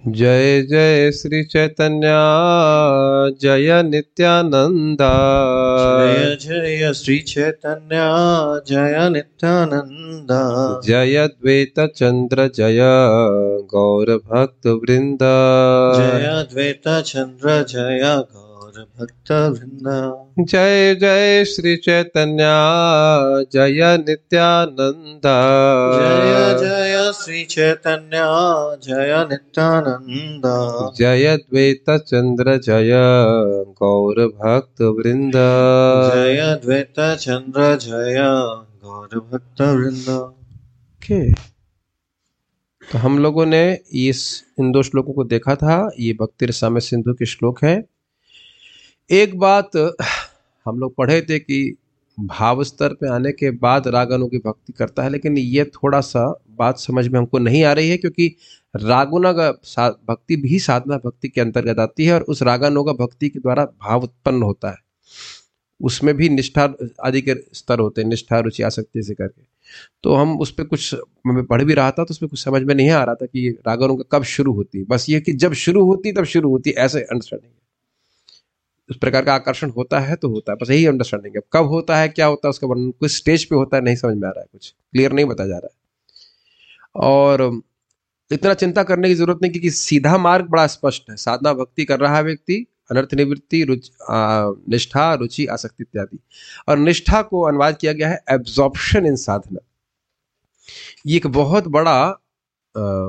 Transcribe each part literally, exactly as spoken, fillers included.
जय जय श्री चैतन्य जय नित्यानंदा। जय जय श्री चैतन्य जय नित्यानंद। जय द्वैत चंद्र जय गौर भक्त वृंद। जय द्वैत चंद्र जय गौर भक्त वृंद। जय जय श्री चैतन्य जय नित्यानंदा। जय जय श्री चैतन्य जय नित्यानंद। जय द्वैत चंद्र जय गौर भक्त वृंद। जय द्वैत चंद्र जय गौर भक्त वृंद। ओके, तो हम लोगों ने इस इन दो श्लोकों को देखा था। ये भक्ति रसामृत सिंधु के श्लोक है। एक बात हम लोग पढ़े थे कि भाव स्तर पे आने के बाद रागानु की भक्ति करता है, लेकिन ये थोड़ा सा बात समझ में हमको नहीं आ रही है, क्योंकि रागुना का भक्ति भी साधना भक्ति के अंतर्गत आती है और उस रागानुगा भक्ति के द्वारा भाव उत्पन्न होता है। उसमें भी निष्ठा आदि के स्तर होते हैं, निष्ठा रुचि आसक्ति से करके। तो हम उस पर कुछ मैं पढ़ भी रहा था, तो उसमें कुछ समझ में नहीं आ रहा था कि रागानुगा कब शुरू होती है। बस ये कि जब शुरू होती तब शुरू होती, ऐसे अंडरस्टैंडिंग है। उस प्रकार का आकर्षण होता है तो होता है, बस यही अंडरस्टैंडिंग है। कब होता है, क्या होता है, उसका वर्णन कुछ स्टेज पे होता है, नहीं समझ में आ रहा है, कुछ क्लियर नहीं बताया जा रहा है। और इतना चिंता करने की जरूरत नहीं, क्योंकि सीधा मार्ग बड़ा स्पष्ट है। साधना भक्ति कर रहा है व्यक्ति, अनर्थ निवृत्ति, रुचि, निष्ठा, रुचि, आसक्ति इत्यादि। और निष्ठा को अनुवाद किया गया है एब्जॉर्प्शन इन साधना। ये एक बहुत बड़ा आ,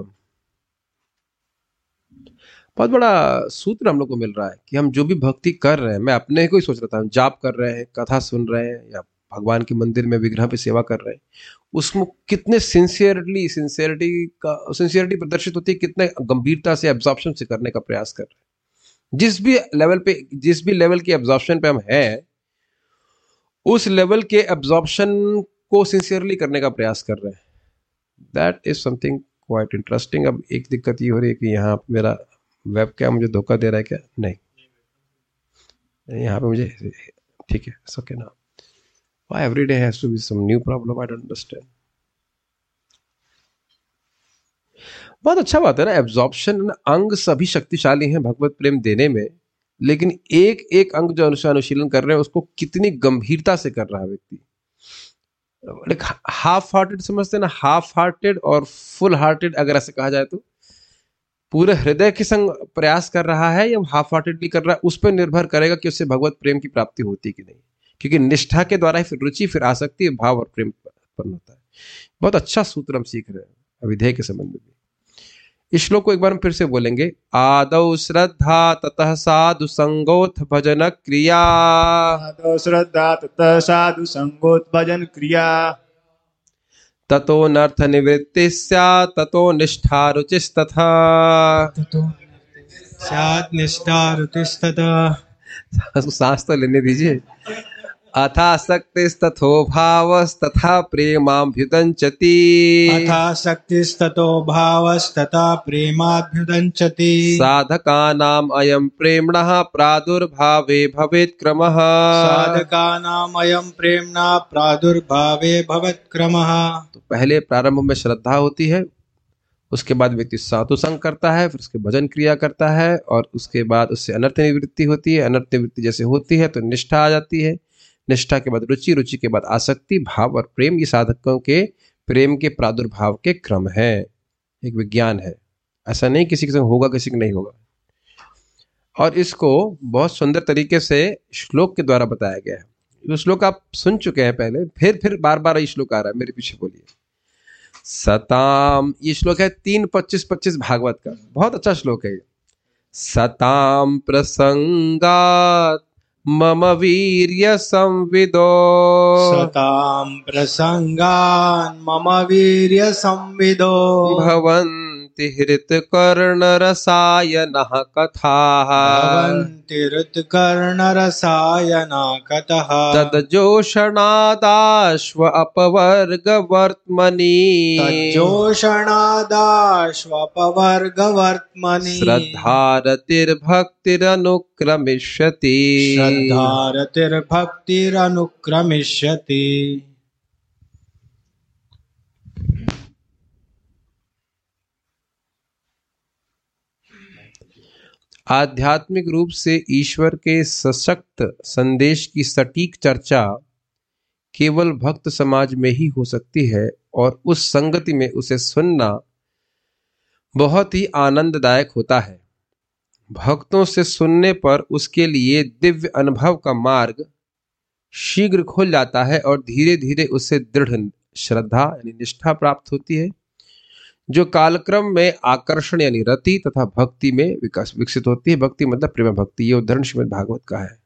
बहुत बड़ा सूत्र हम लोग को मिल रहा है कि हम जो भी भक्ति कर रहे हैं, मैं अपने को ही सोच रहा था, जाप कर रहे हैं, कथा सुन रहे हैं, या भगवान के मंदिर में विग्रह पे सेवा कर रहे हैं, उसमें कितने सिंसियरली सिंसियरिटी का सिंसियरिटी प्रदर्शित होती है, कितने गंभीरता से एब्जॉर्प्शन से करने का प्रयास कर रहे हैं। जिस भी लेवल पे जिस भी लेवल के एब्जॉर्प्शन पे हम हैं, उस लेवल के एब्जॉर्प्शन को सिंसियरली करने का प्रयास कर रहे हैं। That is something quite interesting. अब एक दिक्कत ये हो रही है कि यहाँ मेरा वेब क्या मुझे धोखा दे रहा है क्या? नहीं, यहाँ पे मुझे ठीक है, ओके ना। Why every day has to be some new problem? I don't understand. बहुत अच्छा बात है ना, एब्जॉर्प्शन। अंग सभी शक्तिशाली हैं भगवत प्रेम देने में, लेकिन एक एक अंग जो अनुशीलन कर रहे हैं उसको कितनी गंभीरता से कर रहा है व्यक्ति। लाइक हाफ हार्टेड समझते हैं ना, हाफ हार्टेड और फुल हार्टेड अगर ऐसे कहा जाए तो, पूरे हृदय के संग प्रयास कर रहा है या हाफ हार्टेडली कर रहा है, उस पर निर्भर करेगा कि उससे भगवत प्रेम की प्राप्ति होती कि नहीं। क्योंकि निष्ठा के द्वारा ही फिर रुचि, फिर आसक्ति, भाव और प्रेम उत्पन्न होता है। बहुत अच्छा सूत्र हम सीख रहे हैं अविधेय के संबंध में भी। इस श्लोक को एक बार हम फिर से बोलेंगे। आदौ श्रद्धा ततः साधु संगोथ भजन क्रिया। आदौ श्रद्धा ततः साधु संगोथ भजन क्रिया। ततो नर्थ निवृत्ति स्यात् ततो निष्ठा रुचिस्तथा। ततो स्यात् निष्ठा रुचिस्तथा। सांस तो लेने दीजिए। अथासक्तिस्तथो भावस्तथा प्रेमाभ्युदञ्चति। अथासक्तिस्ततो भावस्तथा प्रेमाभ्युदञ्चति। साधकानाम् अयं प्रेम्णः प्रादुर्भावे भवेत् क्रमः। साधकानाम् अयं प्रेम्णः प्रादुर्भावे भवेत् क्रमः। तो पहले प्रारंभ में श्रद्धा होती है, उसके बाद व्यक्ति साधु संग करता है, फिर उसके भजन क्रिया करता है, और उसके बाद उससे अनर्थ निवृत्ति होती है। अनर्थ निवृत्ति जैसे होती है तो निष्ठा आ जाती है। निष्ठा के बाद रुचि, रुचि के बाद आसक्ति, भाव और प्रेम। ये साधकों के प्रेम के प्रादुर्भाव के क्रम है, एक विज्ञान है। ऐसा नहीं किसी के संग होगा किसी के नहीं होगा। और इसको बहुत सुंदर तरीके से श्लोक के द्वारा बताया गया है। ये श्लोक आप सुन चुके हैं पहले, फिर फिर बार बार ये श्लोक आ रहा है, मेरे पीछे बोलिए। सताम, ये श्लोक है तीन पच्चीस पच्चीस भागवत का, बहुत अच्छा श्लोक है ये। सताम प्रसंगात मम वीर्य संविदो। सतां प्रसंगान् मम वीर्य संविदो। भवन्ति हृत्कर्णरसायनः कथाः। भवन्ति हृत्कर्णरसायना कथः। तज्जोषणादाश्व अपवर्गवर्त्मनि। तज्जोषणादाश्वपवर्गवर्त्मनि। श्रद्धारतिर्भक्तिरनुक्रमिष्यति। श्रद्धारतिर्भक्तिरनुक्रमिष्यति। आध्यात्मिक रूप से ईश्वर के सशक्त संदेश की सटीक चर्चा केवल भक्त समाज में ही हो सकती है और उस संगति में उसे सुनना बहुत ही आनंददायक होता है। भक्तों से सुनने पर उसके लिए दिव्य अनुभव का मार्ग शीघ्र खुल जाता है और धीरे धीरे उससे दृढ़ श्रद्धा यानी निष्ठा प्राप्त होती है, जो कालक्रम में आकर्षण यानी रति तथा भक्ति में विकास विकसित होती है। भक्ति मतलब प्रेम भक्ति। ये उदाहरण श्रीमद् भागवत का है।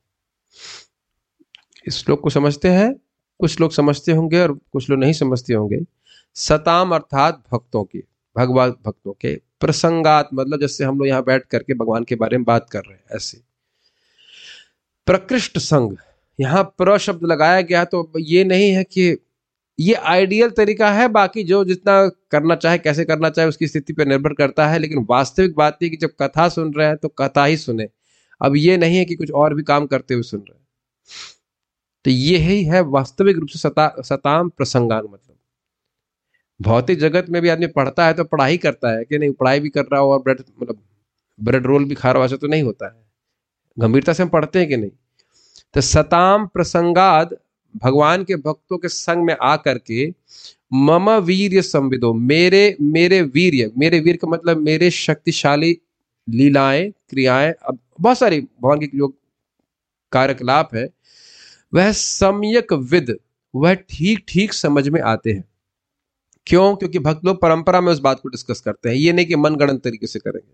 इस श्लोक को समझते हैं, कुछ लोग समझते होंगे और कुछ लोग नहीं समझते होंगे। सताम अर्थात भक्तों के, भगवान भक्तों के। प्रसंगात मतलब जैसे हम लोग यहाँ बैठ करके भगवान के बारे में बात कर रहे हैं ऐसे। प्रकृष्ट संग, यहाँ प्र शब्द लगाया गया तो ये नहीं है कि ये आइडियल तरीका है, बाकी जो जितना करना चाहे कैसे करना चाहे उसकी स्थिति पर निर्भर करता है, लेकिन वास्तविक बात है कि जब कथा सुन रहे हैं तो कथा ही सुने। अब ये नहीं है कि कुछ और भी काम करते हुए सुन रहे हैं। तो ये ही है वास्तविक रूप से सता सताम प्रसंगान। मतलब भौतिक जगत में भी आदमी पढ़ता है तो पढ़ाई करता है कि नहीं, पढ़ाई भी कर रहा हो और ब्रेड मतलब ब्रेड रोल भी खा रहा हो, ऐसा तो नहीं होता है। गंभीरता से हम पढ़ते हैं कि नहीं। तो सताम प्रसंगाद, भगवान के भक्तों के संग में आकर के मम वीर्य संविदो, मेरे मेरे वीर्य, मेरे वीर का मतलब मेरे शक्तिशाली लीलाएं क्रियाएं, अब बहुत सारी भगवान की जो कार्यकलाप है वह सम्यक विद, वह ठीक ठीक समझ में आते हैं। क्यों? क्योंकि भक्त लोग परंपरा में उस बात को डिस्कस करते हैं, ये नहीं कि मनगढ़ंत तरीके से करेंगे।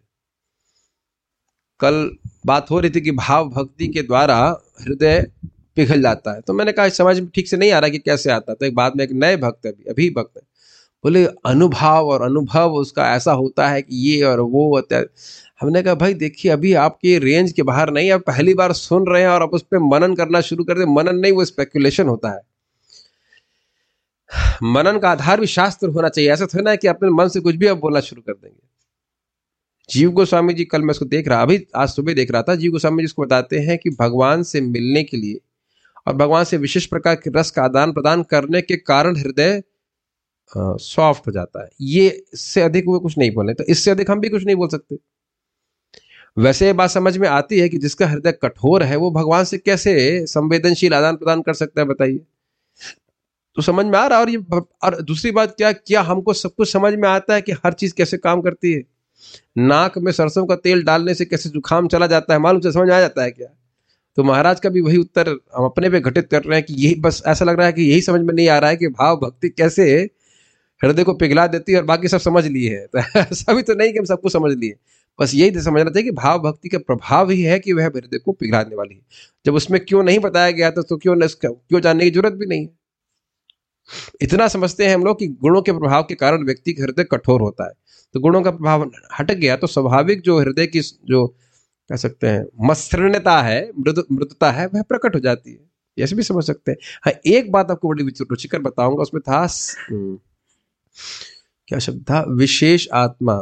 कल बात हो रही थी कि भाव भक्ति के द्वारा हृदय पिघल जाता है, तो मैंने कहा समझ में ठीक से नहीं आ रहा कि कैसे आता। तो एक बाद में एक नए भक्त है, अभी भक्त है, बोले अनुभाव और अनुभव उसका ऐसा होता है कि ये और वो होता है। हमने कहा भाई देखिए अभी आपके रेंज के बाहर नहीं, आप पहली बार सुन रहे हैं और आप उस पर मनन करना शुरू कर दे। मनन नहीं, वो स्पेकुलेशन होता है। मनन का आधार भी शास्त्र होना चाहिए। ऐसा थोड़ा है कि अपने मन से कुछ भी आप बोलना शुरू कर देंगे। जीव गोस्वामी जी, कल मैं उसको देख रहा, अभी आज सुबह देख रहा था, जीव गोस्वामी जी उसको बताते हैं कि भगवान से मिलने के लिए और भगवान से विशेष प्रकार के रस का आदान प्रदान करने के कारण हृदय सॉफ्ट हो जाता है। ये इससे अधिक वो कुछ नहीं बोले, तो इससे अधिक हम भी कुछ नहीं बोल सकते। वैसे ये बात समझ में आती है कि जिसका हृदय कठोर है वो भगवान से कैसे संवेदनशील आदान प्रदान कर सकता है, बताइए। तो समझ में आ रहा है। और ये और दूसरी बात क्या क्या हमको सब कुछ समझ में आता है कि हर चीज कैसे काम करती है। नाक में सरसों का तेल डालने से कैसे जुकाम चला जाता है, मालूम से समझ में आ जाता है क्या? तो महाराज का भी वही उत्तर हम अपने पे घटित कर रहे हैं कि यही, बस ऐसा लग रहा है कि यही समझ में नहीं आ रहा है कि भाव भक्ति कैसे हृदय को पिघला देती है और बाकी सब समझ लिए है। तो ऐसा भी तो नहीं कि हम सब कुछ समझ लिए, बस यही समझना चाहिए कि भाव भक्ति का प्रभाव ही है कि वह हृदय को पिघलाने वाली है। जब उसमें क्यों नहीं बताया गया तो, तो क्यों क्यों जानने की जरूरत भी नहीं है। इतना समझते हैं हम लोग कि गुणों के प्रभाव के कारण व्यक्ति का हृदय कठोर होता है, तो गुणों का प्रभाव हट गया तो स्वाभाविक जो हृदय की जो कह सकते हैं मसृणता है, मृद मृदता है, वह प्रकट हो जाती है। ऐसे भी समझ सकते हैं। हाँ, एक बात आपको बड़ी रुचिकर बताऊंगा, उसमें था क्या शब्द था, विशेष आत्मा।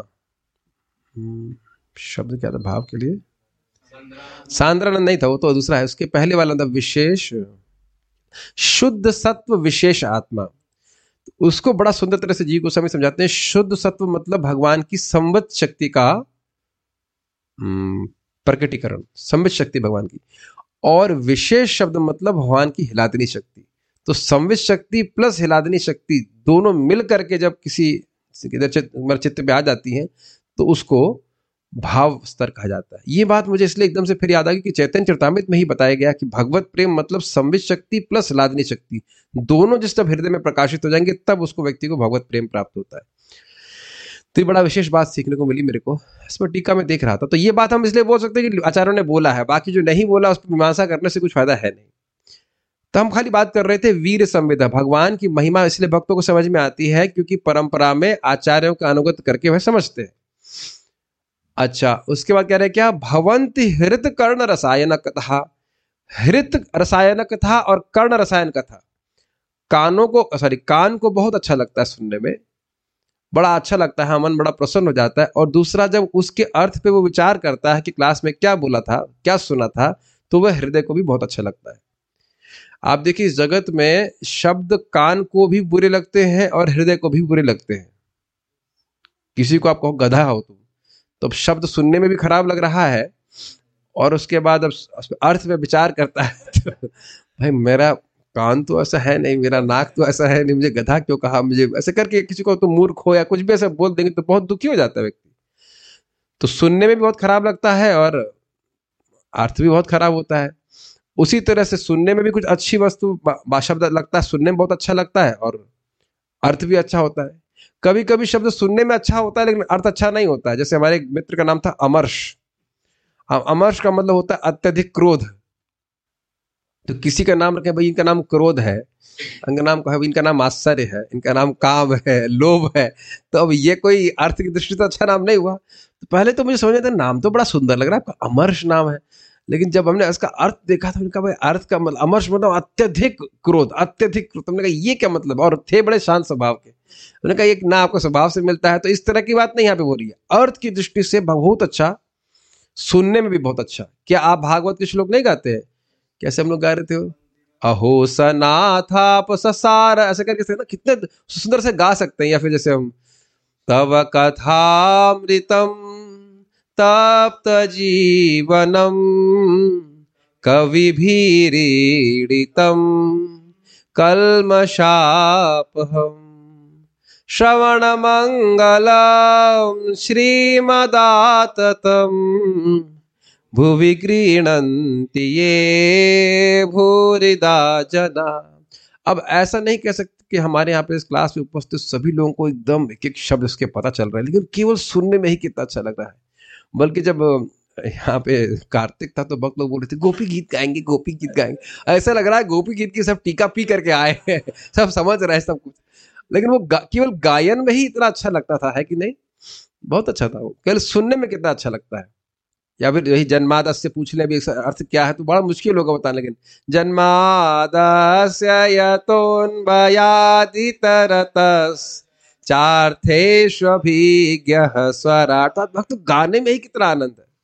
शब्द क्या था भाव के लिए? सांद्रानंद नहीं था, वो तो दूसरा है। उसके पहले वाला था विशेष शुद्ध सत्व विशेष आत्मा। उसको बड़ा सुंदर तरह से जीव गोस्वामी समझाते हैं। शुद्ध सत्व मतलब भगवान की संवत शक्ति का प्रकटीकरण, संवित शक्ति भगवान की, और विशेष शब्द मतलब भगवान की हिलादनी शक्ति। तो संवित शक्ति प्लस हिलादनी शक्ति दोनों मिल करके जब किसी चित्त पे आ जाती हैं तो उसको भाव स्तर कहा जाता है। ये बात मुझे इसलिए एकदम से फिर याद आ गई कि चैतन्य चरितामृत में ही बताया गया कि भगवत प्रेम मतलब संवित शक्ति प्लस हिलादनी शक्ति दोनों जिस जब हृदय में प्रकाशित हो जाएंगे तब उसको व्यक्ति को भगवत प्रेम प्राप्त होता है। तो ये बड़ा विशेष बात सीखने को मिली मेरे को। इस पर टीका में देख रहा था, तो ये बात हम इसलिए बोल सकते हैं कि आचार्यों ने बोला है, बाकी जो नहीं बोला उस पर मीमांसा करने से कुछ फायदा है नहीं। तो हम खाली बात कर रहे थे वीर संविदा। भगवान की महिमा इसलिए भक्तों को समझ में आती है क्योंकि परंपरा में आचार्यों का अनुगत करके वह समझते हैं। अच्छा, उसके बाद कह रहे क्या, भवंति हृत कर्ण रसायन कथा। हृत रसायन कथा और कर्ण रसायन कथा, कानों को सॉरी कान को बहुत अच्छा लगता है सुनने में, बड़ा अच्छा लगता है, मन बड़ा प्रसन्न हो जाता है। और दूसरा जब उसके अर्थ पे वो विचार करता है कि क्लास में क्या बोला था, क्या सुना था, तो वह हृदय को भी बहुत अच्छा लगता है। आप देखिए इस जगत में शब्द कान को भी बुरे लगते हैं और हृदय को भी बुरे लगते हैं। किसी को आप कहो गधा हो तुम, तो शब्द सुनने में भी खराब लग रहा है और उसके बाद अब अर्थ में विचार करता है तो भाई मेरा कान तो ऐसा है नहीं, मेरा नाक तो ऐसा है नहीं, मुझे गधा क्यों कहा, मुझे ऐसे करके किसी को तो मूर्ख हो या कुछ भी ऐसा बोल देंगे तो बहुत दुखी हो जाता है व्यक्ति। तो सुनने में भी बहुत खराब लगता है और अर्थ भी बहुत खराब होता है। उसी तरह से सुनने में भी कुछ अच्छी वस्तु शब्द लगता है, सुनने में बहुत अच्छा लगता है और अर्थ भी अच्छा होता है। कभी कभी शब्द सुनने में अच्छा होता है लेकिन अर्थ अच्छा नहीं होता है। जैसे हमारे एक मित्र का नाम था अमर्ष। अमर्ष का मतलब होता है अत्यधिक क्रोध। तो किसी का नाम रखे भाई इनका नाम क्रोध है, इनका नाम कहे इनका नाम आश्चर्य है, इनका नाम काम है, लोभ है, तो अब ये कोई अर्थ की दृष्टि से अच्छा नाम नहीं हुआ। तो पहले तो मुझे समझ में था नाम तो बड़ा सुंदर लग रहा है, आपका अमर्ष नाम है, लेकिन जब हमने इसका अर्थ देखा तो उनका भाई अर्थ का मतलब अमर्ष मतलब अत्यधिक क्रोध, अत्यधिक क्रोध। हमने कहा ये क्या मतलब, और थे बड़े शांत स्वभाव के। उन्होंने कहा ये ना आपको स्वभाव से मिलता है, तो इस तरह की बात नहीं यहाँ पे हो रही है। अर्थ की दृष्टि से बहुत अच्छा, सुनने में भी बहुत अच्छा। क्या आप भागवत के श्लोक नहीं गाते हैं? कैसे हम लोग गा रहे थे? अहो सनाथाप ससार, ऐसे करके ना कितने सुंदर से गा सकते हैं। या फिर जैसे हम तव कथामृतम तप्त जीवनम कविभिरीडितम कल्मषापहम श्रवण मंगलम श्रीमदाततम भुवि गृह्णन्ति ये भूरिदा जना। अब ऐसा नहीं कह सकते कि हमारे यहाँ पे इस क्लास में उपस्थित सभी लोगों को एकदम एक एक शब्द इसके पता चल रहा है, लेकिन केवल सुनने में ही कितना अच्छा लग रहा है। बल्कि जब यहाँ पे कार्तिक था तो बहुत लोग बोल रहे थे गोपी गीत गाएंगे, गोपी गीत गाएंगे। ऐसा लग रहा है गोपी गीत की सब टीका पी करके आए हैं, सब समझ रहे हैं सब कुछ, लेकिन वो गा, केवल गायन में ही इतना अच्छा लगता था, है कि नहीं? बहुत अच्छा था वो, केवल सुनने में कितना अच्छा लगता है। या फिर यही जन्मादस्य से पूछ ले भी अर्थ क्या है तो बड़ा मुश्किल होगा बताने, लेकिन जन्मादस्य यतोन्वयादितरतस् चार्थेष्वभिज्ञः स्वराट। भक्त गाने में ही कितना आनंद है,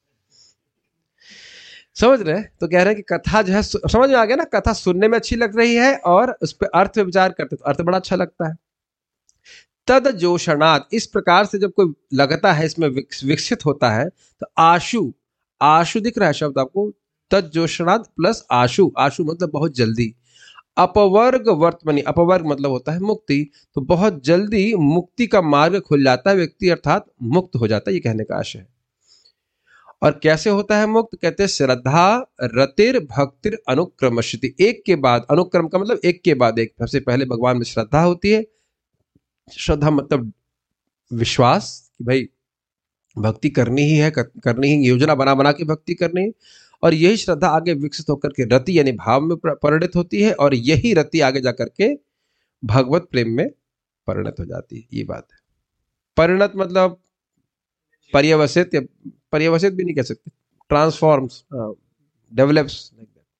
समझ रहे? तो कह रहे हैं कि कथा जो है समझ में आ गया ना, कथा सुनने में अच्छी लग रही है और उस पर अर्थ में विचार करते तो अर्थ बड़ा अच्छा लगता है। तद जोषणात्, इस प्रकार से जब कोई लगता है इसमें विकसित होता है तो आशु, आशु दिख रहा है शब्द आपको, तद जोषणात् प्लस आशु, आशु मतलब बहुत जल्दी। अपवर्ग वर्तमनी, अपवर्ग मतलब होता है मुक्ति, तो बहुत जल्दी मुक्ति का मार्ग खुल जाता है, व्यक्ति अर्थात मुक्त हो जाता है, ये कहने का आशय है। और कैसे होता है मुक्त? कहते हैं श्रद्धा रतिर भक्तिर अनुक्रमशति, एक के बाद, अनुक्रम का मतलब एक के बाद एक, सबसे पहले भगवान में श्रद्धा होती है। श्रद्धा मतलब विश्वास कि भाई भक्ति करनी ही है, करनी ही, योजना बना बना के भक्ति करनी है, और यही श्रद्धा आगे विकसित होकर के रति यानी भाव में परिणत होती है, और यही रति आगे जाकर के भगवत प्रेम में परिणत हो जाती है। ये बात है। परिणत मतलब पर्यवसित, या पर्यवसित भी नहीं कह सकते, ट्रांसफॉर्म्स, डेवलप्स,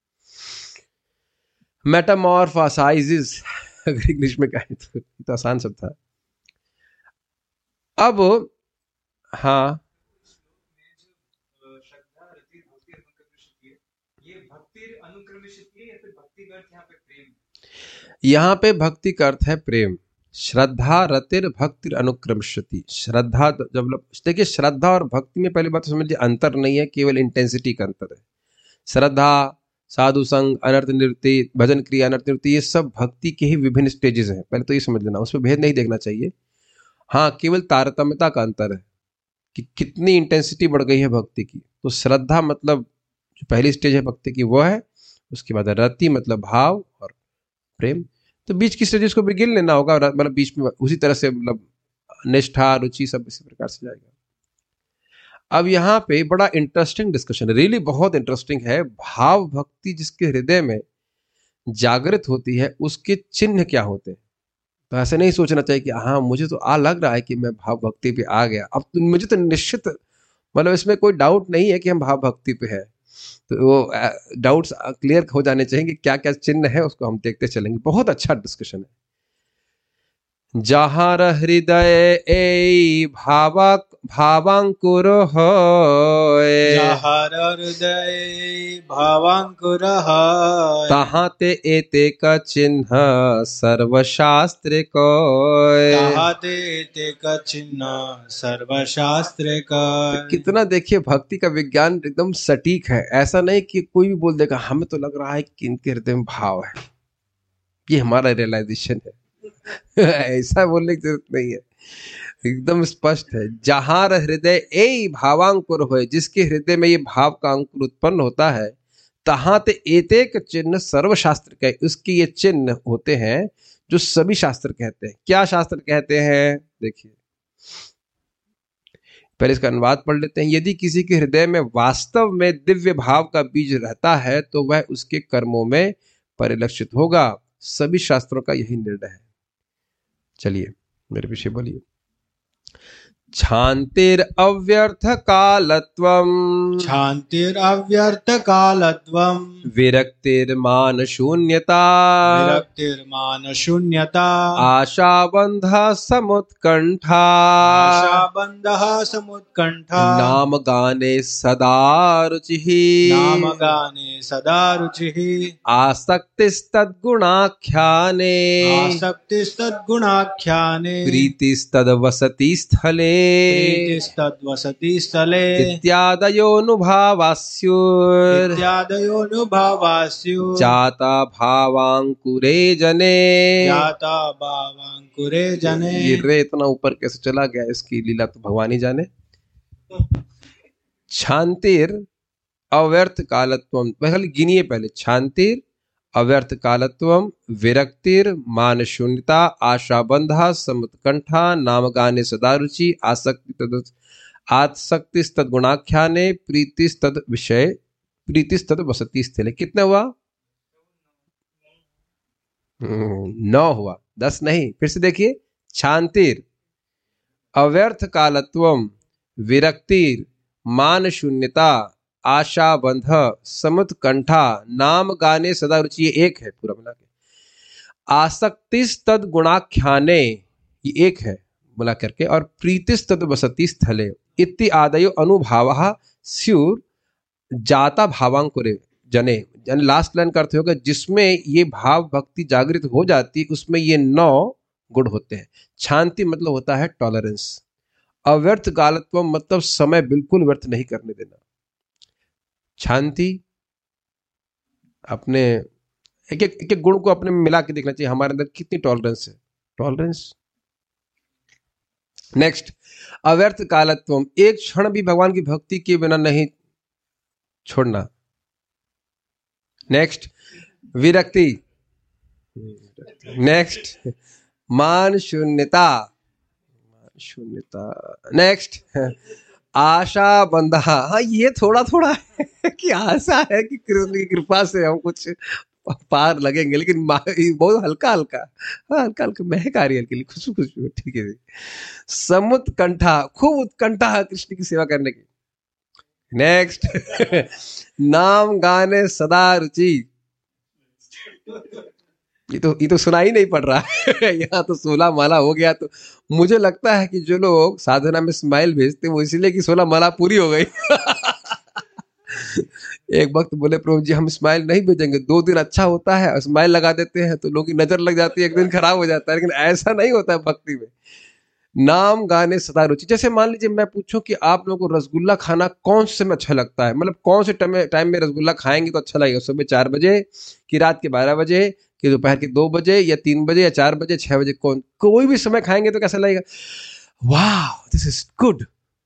मेटामॉर्फोसाइजेस अगर इंग्लिश में कहें तो, तो आसान शब्द था। अब हाँ, यहाँ पे भक्ति का अर्थ है प्रेम। श्रद्धा रतिर भक्ति अनुक्रमशति, श्रद्धा जब देखिए, श्रद्धा और भक्ति में पहली बात तो समझिए अंतर नहीं है, केवल इंटेंसिटी का अंतर है। श्रद्धा, साधु संग, अनर्थ निवृत्ति, भजन क्रिया, अनर्थ निवृत्ति, ये सब भक्ति के ही विभिन्न स्टेजेस हैं, पहले तो ये समझ लेना, उसमें भेद नहीं देखना चाहिए। हाँ, केवल तारतम्यता का अंतर है कि कितनी इंटेंसिटी बढ़ गई है भक्ति की। तो श्रद्धा मतलब जो पहली स्टेज है भक्ति की वो है, उसके बाद रति मतलब भाव और प्रेम, तो बीच की स्टेजेस को भी गिन लेना होगा, मतलब बीच में उसी तरह से मतलब निष्ठा, रुचि सब इसी प्रकार से जाएगा। अब यहाँ पे बड़ा इंटरेस्टिंग डिस्कशन है, रियली बहुत इंटरेस्टिंग है। भाव भक्ति जिसके हृदय में जागृत होती है उसके चिन्ह क्या होते हैं? तो ऐसे नहीं सोचना चाहिए कि हाँ मुझे तो आ लग रहा है कि मैं भाव भक्ति पे आ गया, अब तो मुझे तो निश्चित मतलब इसमें कोई डाउट नहीं है कि हम भाव भक्ति पे है। तो वो डाउट्स क्लियर हो जाने चाहिए कि क्या क्या चिन्ह है, उसको हम देखते चलेंगे। बहुत अच्छा डिस्कशन है। যাহার হৃদয়ে এই ভাবাক ভাবাঙ্কুর হয়, যাহার হৃদয়ে ভাবাঙ্কুর হয়, তাহাতে এতে কা চিহ্ন সর্বশাস্ত্র কয়। ताहाते ते का चिन्ह सर्वशास्त्र का। कितना देखिए भक्ति का विज्ञान एकदम सटीक है। ऐसा नहीं कि कोई भी बोल देगा हमें तो लग रहा है कि इनके हृदय में भाव है, ये हमारा रियलाइजेशन है। ऐसा बोलने की जरूरत नहीं है, एकदम स्पष्ट है। जहार हृदय ए भावांकुर होए, जिसके हृदय में ये भाव का अंकुर उत्पन्न होता है, तहां ते एतेक चिन्ह सर्वशास्त्र के, उसके ये चिन्ह होते हैं जो सभी शास्त्र कहते हैं। क्या शास्त्र कहते हैं? देखिए पहले इसका अनुवाद पढ़ लेते हैं। यदि किसी के हृदय में वास्तव में दिव्य भाव का बीज रहता है तो वह उसके कर्मों में परिलक्षित होगा। सभी शास्त्रों का यही निर्णय है। चलिए मेरे पीछे बोलिए। शांतिर अव्यर्थ कालत्वम, शांतिर अव्यर्थ कालत्वम, विरक्तिर मान शून्यता, विरक्तिर मान शून्यता, आशा बंध समुत्कंठा, आशा बंधः समुत्कंठा, नाम गाने सदा रुचिः, नाम गाने सदा रुचिः, आसक्तिस्तद्गुणाख्याने, आसक्तिस्तद्गुणाख्याने, प्रीतिस्तद्वसति स्थले, प्रीतिस्तद्वसति स्थले, इत्यादयोनुभावास्युर्, इत्यादयोनुभावास्युः, जाता भावांकुरे जने। जाता भावांकुरे जने। ये रे इतना ऊपर कैसे चला गया, इसकी लीला तो भगवान ही जाने। शांतिर अव्यर्थ कालत्वम, पहले गिनिए पहले। शांतिर अव्यर्थ कालत्वम, विरक्तिर मान शून्यता, आशा बंधा समुत्कंठा, नाम गाने सदा रुचि, आसक्ति तद आसक्तिस्तद गुणाख्याने, प्रीतिस्तद विषय, प्रीतिस्तद वसति स्थले। कितने हुआ? नौ हुआ, दस नहीं। फिर से देखिए। शांतिर अव्यर्थ कालत्वम, विरक्तिर मान शून्यता, आशा बंध समुत्कंठा, नाम गाने सदा रुचि, ये एक है पूरा मिला के। आसक्तिस्तद गुणाख्याने, ये एक है मिला करके। और प्रीतिस्तद वसति स्थले, इति आदयो अनुभावः स्युर, जाता भावांकुरे जने। यानी लास्ट लाइन का अर्थ होगा जिसमें ये भाव भक्ति जागृत हो जाती, उसमें ये नौ गुण होते हैं। शांति मतलब होता है टॉलरेंस। अव्यर्थ कालत्व मतलब समय बिल्कुल व्यर्थ नहीं करने देना। शांति अपने एक एक, एक, एक गुण को अपने में मिला के देखना चाहिए, हमारे अंदर कितनी टॉलरेंस है। टॉलरेंस। नेक्स्ट, अव्यर्थ कालत्व, एक क्षण भी भगवान की भक्ति के बिना नहीं छोड़ना। नेक्स्ट, विरक्ति। नेक्स्ट, मान शून्यता, शून्यता। नेक्स्ट, आशा बंधा। हाँ ये थोड़ा थोड़ा है कि आशा है कि कृष्ण की कृपा से हम कुछ पार लगेंगे, लेकिन बहुत हल्का हल्का, हाँ हल्का हल्का महक आ रही है, हल्की हल्की खुशबू खुशबू, ठीक है। समुत्कंठा, खूब उत्कंठा है कृष्ण की सेवा करने की। नेक्स्ट, नाम गाने सदा रुचि। ये तो ये तो सुना ही नहीं पड़ रहा है। यहाँ तो सोलह माला हो गया। तो मुझे लगता है कि जो लोग साधना में स्माइल भेजते हैं वो इसीलिए कि सोलह माला पूरी हो गई। एक वक्त बोले प्रभु जी हम स्माइल नहीं भेजेंगे, दो दिन अच्छा होता है, स्माइल लगा देते हैं तो लोगों की नजर लग जाती है, एक दिन खराब हो जाता है। लेकिन ऐसा नहीं होता है भक्ति में। नाम गाने सदा रुचि। जैसे मान लीजिए मैं पूछूं कि आप लोगों को रसगुल्ला खाना कौन से में अच्छा लगता है, मतलब कौन से टाइम में रसगुल्ला खाएंगे तो अच्छा लगेगा, सुबह चार बजे कि रात के बारह बजे कि दोपहर के दो बजे या तीन बजे या चार बजे छह बजे, कौन कोई भी समय खाएंगे तो कैसा लगेगा? वाह दिस इज गुड।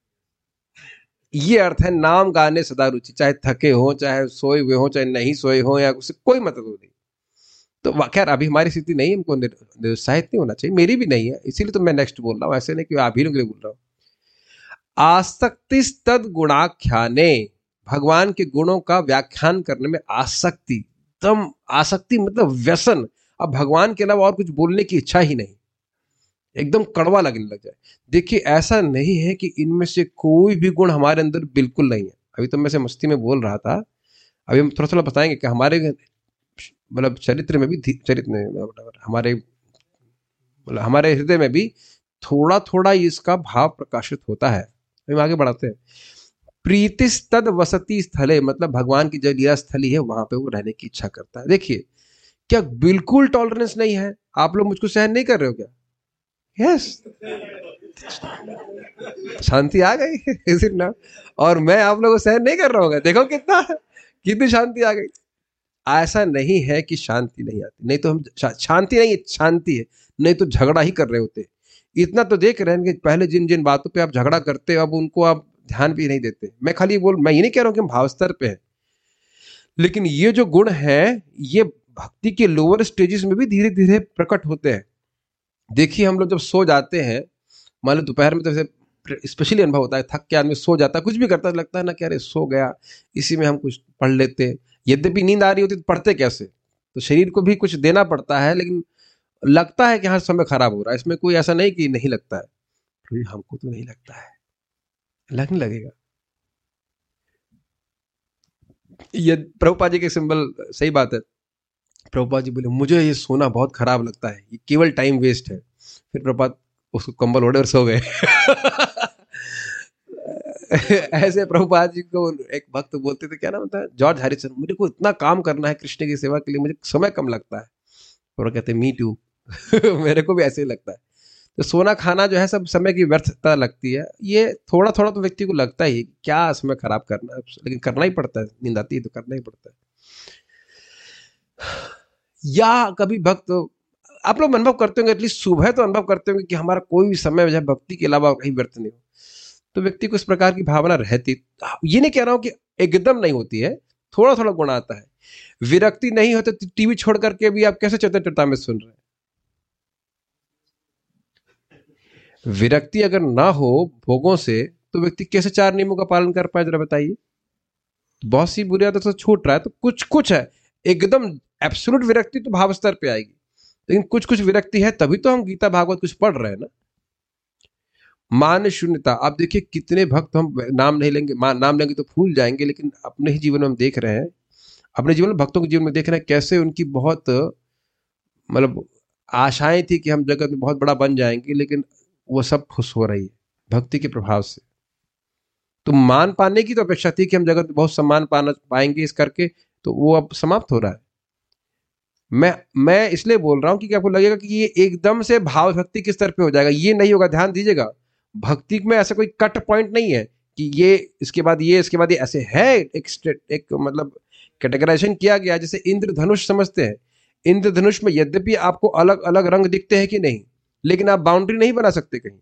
ये अर्थ है नाम गाने सदा रुचि। चाहे थके हो, चाहे सोए हुए हो, चाहे नहीं सोए हो, या उससे कोई मतलब नहीं। तो खैर अभी हमारी स्थिति नहीं, हमको निरुत्साहित नहीं होना चाहिए, मेरी भी नहीं है, इसीलिए तो मैं नेक्स्ट बोल रहा हूँ, ऐसे नहीं कि आप ही लोग के लिए बोल रहा हूँ। आसक्तिस्तद गुणाख्याने, भगवान के गुणों का व्याख्यान करने में आसक्ति, एकदम आसक्ति मतलब व्यसन। अब भगवान के अलावा और कुछ बोलने की इच्छा ही नहीं, एकदम कड़वा लगने लग जाए। देखिए ऐसा नहीं है कि इनमें से कोई भी गुण हमारे अंदर बिल्कुल नहीं है। अभी तो मैं से मस्ती में बोल रहा था, अभी हम थोड़ा थोड़ा बताएंगे कि हमारे मतलब चरित्र में भी, चरित्र में हमारे मतलब हमारे हृदय में भी थोड़ा थोड़ा इसका भाव प्रकाशित होता है। हम आगे बढ़ाते हैं। प्रीतिस्तद वसति स्थले, मतलब भगवान की जो लीला स्थली है वहां पे वो रहने की इच्छा करता है। देखिए क्या बिल्कुल टॉलरेंस नहीं है? आप लोग मुझको सहन नहीं कर रहे हो क्या? यस, शांति आ गई इज इट नॉट? और मैं आप लोगों को सहन नहीं कर रहा हूँ, देखो कितना कितनी शांति आ गई। ऐसा नहीं है कि शांति नहीं आती, नहीं तो हम शा, शांति नहीं, शांति है, नहीं तो झगड़ा ही कर रहे होते। इतना तो देख रहे हैं कि पहले जिन जिन बातों पे आप झगड़ा करते हो अब उनको आप ध्यान भी नहीं देते। मैं खाली बोल मैं ये नहीं कह रहा हूं कि हम भाव स्तर पे हैं, लेकिन ये जो गुण है ये भक्ति के लोअर स्टेजेस में भी धीरे धीरे प्रकट होते हैं। देखिए हम लोग जब सो जाते हैं, मान लो दोपहर में, तो स्पेशली अनुभव होता है, थक के आदमी सो जाता है, कुछ भी करता है, लगता है ना कि अरे सो गया, इसी में हम कुछ पढ़ लेते। यद्यपि नींद आ रही होती तो पढ़ते कैसे? तो शरीर को भी कुछ देना पड़ता है, लेकिन लगता है कि हाँ समय खराब हो रहा है। इसमें कोई ऐसा नहीं कि नहीं लगता है, तो हमको तो नहीं लगता है, लगने लगेगा। ये प्रभुपाद जी के सिंबल, सही बात है। प्रभुपाद जी बोले मुझे ये सोना बहुत खराब लगता है, ये केवल टाइम वेस्ट है। फिर प्रभुपाद उसको कंबल ओढ़े और सो गए। ऐसे प्रभुपाद जी को एक भक्त बोलते थे, क्या नाम था, जॉर्ज हैरिसन, मुझे को इतना काम करना है कृष्ण की सेवा के लिए, मुझे समय कम लगता है। और कहते मी टू। मेरे को भी ऐसे ही लगता है। तो सोना खाना जो है सब समय की व्यर्थता लगती है। ये थोड़ा थोड़ा तो व्यक्ति को लगता ही क्या समय खराब करना है, लेकिन करना ही पड़ता है, नींद आती है तो करना ही पड़ता है। या कभी भक्त, आप लोग अनुभव करते होंगे, एटलीस्ट सुबह तो अनुभव करते होंगे कि हमारा कोई भी समय जो है भक्ति के अलावा कहीं व्यर्थ नहीं हो, तो व्यक्ति को इस प्रकार की भावना रहती। ये नहीं कह रहा हूं कि एकदम नहीं होती है, थोड़ा थोड़ा गुण आता है। विरक्ति नहीं होती तो टीवी छोड़ करके भी आप कैसे चैतन्य चरितामृत सुन रहे हैं? विरक्ति अगर ना हो भोगों से तो व्यक्ति कैसे चार नियमों का पालन कर पाए, जरा बताइए। बहुत सी बुरी आदत से छूट रहा है तो कुछ कुछ है, एकदम एब्सोल्यूट विरक्ति तो भाव स्तर पे आएगी, लेकिन कुछ कुछ विरक्ति है, तभी तो हम गीता भागवत कुछ पढ़ रहे हैं ना। मान शून्यता, आप देखिए कितने भक्त, हम नाम नहीं लेंगे, नाम लेंगे तो भूल जाएंगे, लेकिन अपने ही जीवन में हम देख रहे हैं, अपने जीवन में भक्तों के जीवन में देख रहे हैं कैसे उनकी बहुत मतलब आशाएं थी कि हम जगत में बहुत बड़ा बन जाएंगे, लेकिन वो सब खुश हो रही है भक्ति के प्रभाव से। तो मान पाने की तो अपेक्षा थी कि हम जगत में बहुत सम्मान पाना पाएंगे इस करके, तो वो अब समाप्त हो रहा है। मैं मैं इसलिए बोल रहा हूं कि आपको लगेगा कि ये एकदम से भाव भक्ति के स्तर पे हो जाएगा, ये नहीं होगा। ध्यान दीजिएगा, भक्ति में ऐसा कोई कट पॉइंट नहीं है कि ये इसके बाद ये इसके बाद ये, ऐसे है एक एक मतलब कैटेगराइजेशन किया गया। जैसे इंद्रधनुष समझते हैं, इंद्रधनुष में यद्यपि आपको अलग अलग रंग दिखते हैं कि नहीं, लेकिन आप बाउंड्री नहीं बना सकते कहीं।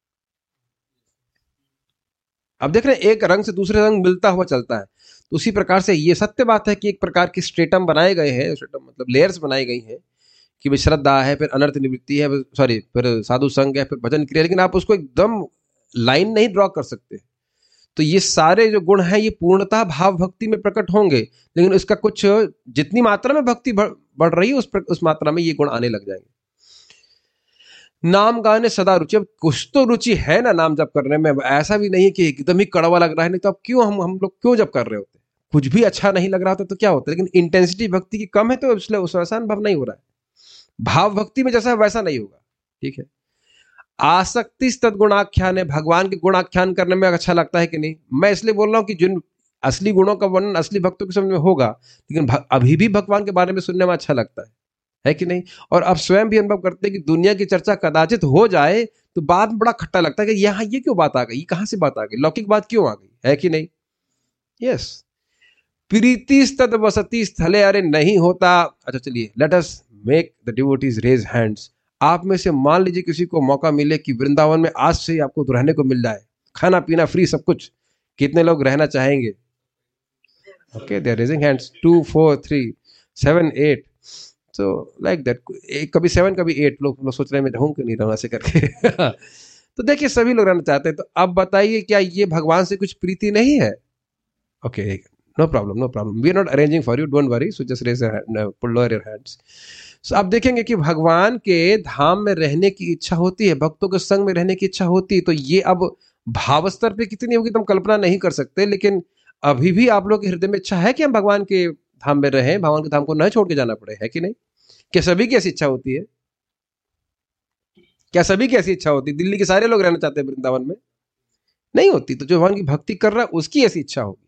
अब देख रहे हैं एक रंग से दूसरे रंग मिलता हुआ चलता है। तो उसी प्रकार से ये सत्य बात है कि एक प्रकार की स्ट्रेटम बनाए गए हैं, स्ट्रेटम मतलब लेयर्स बनाई गई हैं कि भाई श्रद्धा है, फिर अनर्थ निवृत्ति है, सॉरी फिर साधु संग है, फिर भजन क्रिया, लेकिन आप उसको एकदम लाइन नहीं ड्रॉ कर सकते। तो ये सारे जो गुण हैं ये पूर्णतः भाव भक्ति में प्रकट होंगे, लेकिन इसका कुछ जितनी मात्रा में भक्ति बढ़ रही है उस, उस मात्रा में ये गुण आने लग जाएंगे। नाम गाने सदा रुचि, अब कुछ तो रुचि है ना नाम जप करने में, ऐसा भी नहीं है कि एकदम ही कड़वा लग रहा है, नहीं तो अब क्यों हम हम लोग क्यों जप कर रहे होते? कुछ भी अच्छा नहीं लग रहा होता तो क्या होता है, लेकिन इंटेंसिटी भक्ति की कम है तो इसलिए उस वैसा अनुभव नहीं हो रहा है। भाव भक्ति में जैसा है वैसा नहीं होगा, ठीक है। आसक्ति तद्गुणाख्यान है, भगवान के गुण आख्यान करने में अच्छा लगता है कि नहीं? मैं इसलिए बोल रहा हूं कि जिन असली गुणों का वर्णन असली भक्तों के समझ में होगा, लेकिन अभी भी भगवान के बारे में सुनने में अच्छा लगता है, है कि नहीं? और अब स्वयं भी अनुभव करते हैं कि दुनिया की चर्चा कदाचित हो जाए तो बाद में बड़ा खट्टा लगता है कि यहाँ ये क्यों बात आ गई, कहां से बात आ गई, लौकिक बात क्यों आ गई, है कि नहीं? यस। प्रीति तद वसति स्थले, अरे नहीं होता। अच्छा चलिए, let us make the devotees raise hands. आप में से मान लीजिए किसी को मौका मिले कि वृंदावन में आज से ही आपको रहने को मिल जाए, खाना पीना फ्री सब कुछ, कितने लोग रहना चाहेंगे? Okay, they are raising hands, two four three seven eight, so like that. कभी सेवन कभी एट लोग लोग सोच रहे हैं मैं रहूं कि नहीं रहूं ऐसे करके। तो देखिए सभी लोग रहना चाहते हैं। तो अब बताइए क्या ये भगवान से कुछ प्रीति नहीं है? Okay, no problem, no problem, we are not arranging for you, don't worry, so just raise put lower your hands. So आप देखेंगे कि भगवान के धाम में रहने की इच्छा होती है, भक्तों के संग में रहने की इच्छा होती है। तो ये अब भाव स्तर पे कितनी होगी तो हम कल्पना नहीं कर सकते, लेकिन अभी भी आप लोग के हृदय में इच्छा है कि हम भगवान के धाम में रहें, भगवान के धाम को न छोड़ के जाना पड़े, है कि नहीं? क्या सभी की ऐसी इच्छा होती है? क्या सभी की ऐसी इच्छा होती? दिल्ली के सारे लोग रहना चाहते हैं वृंदावन में? नहीं होती। तो जो भगवान की भक्ति कर रहा है उसकी ऐसी इच्छा होगी।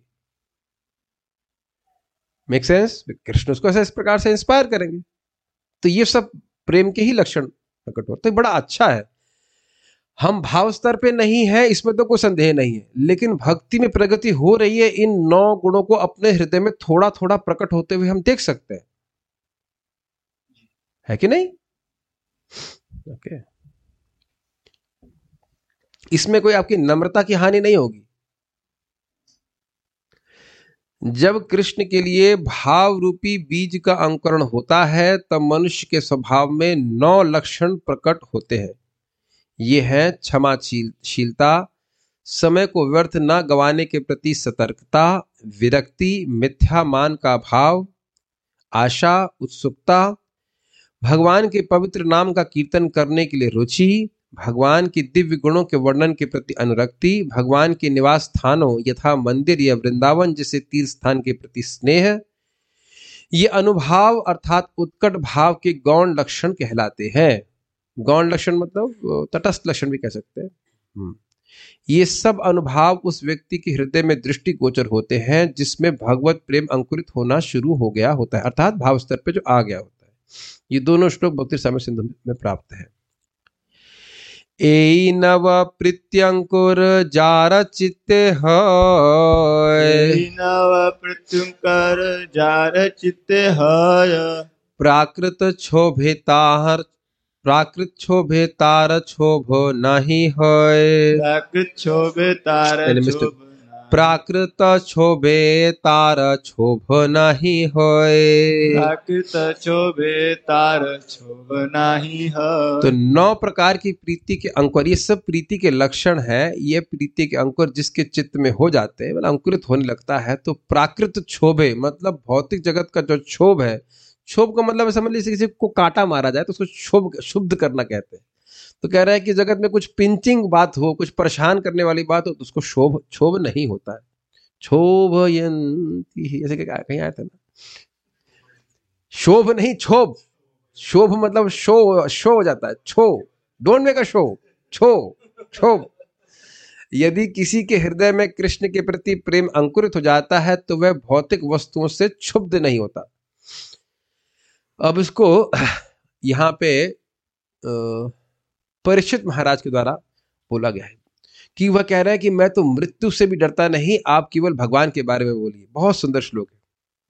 Make sense? कृष्ण उसको ऐसे इस प्रकार से इंस्पायर करेंगे। तो ये सब प्रेम के ही लक्षण प्रकट होते हैं। बड़ा अच्छा है। हम भाव स्तर पे नहीं है इसमें तो कोई संदेह नहीं है, लेकिन भक्ति में प्रगति हो रही है। इन नौ गुणों को अपने हृदय में थोड़ा थोड़ा प्रकट होते हुए हम देख सकते हैं, है कि नहीं? ओके। इसमें कोई आपकी नम्रता की हानि नहीं होगी। जब कृष्ण के लिए भाव रूपी बीज का अंकुरण होता है तब मनुष्य के स्वभाव में नौ लक्षण प्रकट होते हैं। ये है क्षमाशीलता, समय को व्यर्थ न गंवाने के प्रति सतर्कता, विरक्ति, मिथ्या मान का भाव, आशा, उत्सुकता, भगवान के पवित्र नाम का कीर्तन करने के लिए रुचि, भगवान की दिव्य गुणों के वर्णन के प्रति अनुरक्ति, भगवान के निवास स्थानों यथा मंदिर या वृंदावन जैसे तीर्थ स्थान के प्रति स्नेह। ये अनुभाव अर्थात उत्कट भाव के गौण लक्षण कहलाते हैं। गौण लक्षण मतलब तटस्थ लक्षण भी कह सकते हैं। ये सब अनुभाव उस व्यक्ति के हृदय में दृष्टि गोचर होते हैं जिसमें भगवत प्रेम अंकुरित होना शुरू हो गया होता है, अर्थात भाव स्तर पे जो आ गया होता है। ये दोनों श्लोक भक्ति रसामृत सिंधु में प्राप्त है। ए नव प्रीत्यंकुर जार चित्ते है, नव प्रत्युंकर जार चित्ते है, प्राकृत क्षोभितार प्राकृत क्षोभे तार क्षोभ नहीं है, प्राकृत क्षोभे तार क्षोभ प्राकृत क्षोभे तार क्षोभ नहीं है, प्राकृत क्षोभे तार क्षोभ नहीं है। तो नौ प्रकार की प्रीति के अंकुर, ये सब प्रीति के लक्षण है। ये प्रीति के अंकुर जिसके चित्त में हो जाते हैं, मतलब अंकुरित होने लगता है। तो प्राकृत क्षोभे मतलब भौतिक जगत का जो क्षोभ है, क्षोभ का मतलब समझ लीजिए किसी को कांटा मारा जाए तो उसको क्षोभ शुद्ध करना कहते हैं। तो कह रहा है कि जगत में कुछ पिंचिंग बात हो, कुछ परेशान करने वाली बात हो तो उसको शोभ क्षोभ नहीं होता है। क्षोभयन्ति ऐसे कहीं आया था ना, शोभ नहीं क्षोभ। शोभ मतलब शो शो हो जाता है, छो, डोंट मेक अ शो, छो क्षोभ। यदि किसी के हृदय में कृष्ण के प्रति प्रेम अंकुरित हो जाता है तो वह भौतिक वस्तुओं से क्षुब्ध नहीं होता। अब इसको यहाँ पे परीक्षित महाराज के द्वारा बोला गया है कि वह कह रहे हैं कि मैं तो मृत्यु से भी डरता नहीं, आप केवल भगवान के बारे में बोलिए। बहुत सुंदर श्लोक है।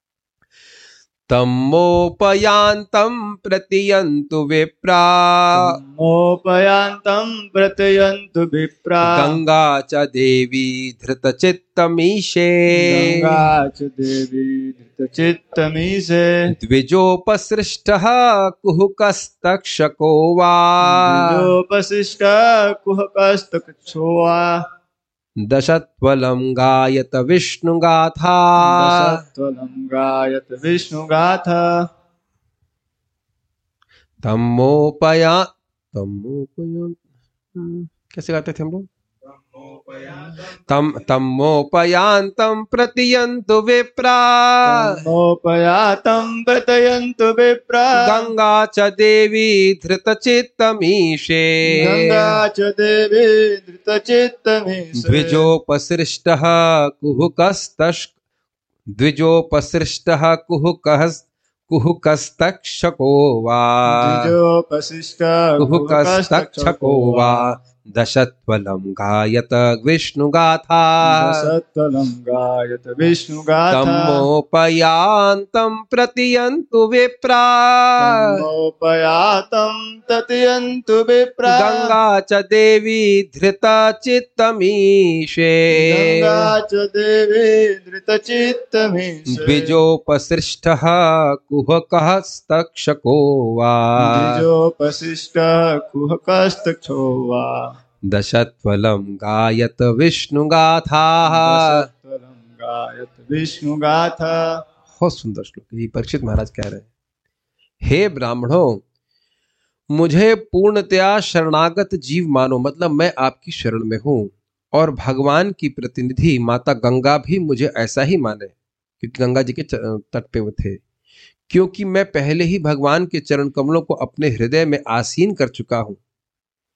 तमोपयांतम प्रत्ययन्तु विप्रा, तमोपयांतम प्रत्ययन्तु विप्रा, गंगा च देवी धृतचित्तमीशे, गंगा च देवी धृतचित्तमीशे, द्विजोपसृष्टः कुहुकस्तक्षको वा, द्विजोपसृष्टः कुहुकस्तक्षको वा, दशत्वलं गायत विष्णुगाथा, दशत्वलं गायत विष्णुगाथा, तमोपया तमोपया कैसे गाते थे हम लोग? तम तमोपयांतम प्रत्ययन्तु विप्रा, तमोपयातं प्रत्ययन्तु विप्रा, गंगा च देवी धृतचित्तमीशे, गंगा च देवी धृतचित्तमीशे, द्विजोपसृष्टः कुहुकस्तश द्विजोपसृष्टः कुहुकस् कुहुकस्तक्षको वा, द्विजोपसृष्टः कुहुकस्तक्षको वा, दशत्वलं गायत विष्णुगाथा, दशत्वलं गायत विष्णुगाथा, तमोपयांतं प्रत्ययन्तु विप्रा, तमोपयातं प्रत्ययन्तु विप्रा, गंगा च देवी धृतचित्तमीशे, गंगा च देवी धृतचित्तमीशे, द्विजोपसृष्टः कुहकस्तक्षको वा, द्विजोपसृष्टः कुहकस्तक्षको वा, दशत्वलं गायत विष्णुगाथा। दशत्वलं गायत विष्णुगाथा। बहुत सुंदर श्लोक है। परीक्षित महाराज कह रहे हैं, हे ब्राह्मणों, मुझे पूर्णतया शरणागत जीव मानो, मतलब मैं आपकी शरण में हूं, और भगवान की प्रतिनिधि माता गंगा भी मुझे ऐसा ही माने, क्योंकि गंगा जी के तट पे वो थे, क्योंकि मैं पहले ही भगवान के चरण कमलों को अपने हृदय में आसीन कर चुका हूं।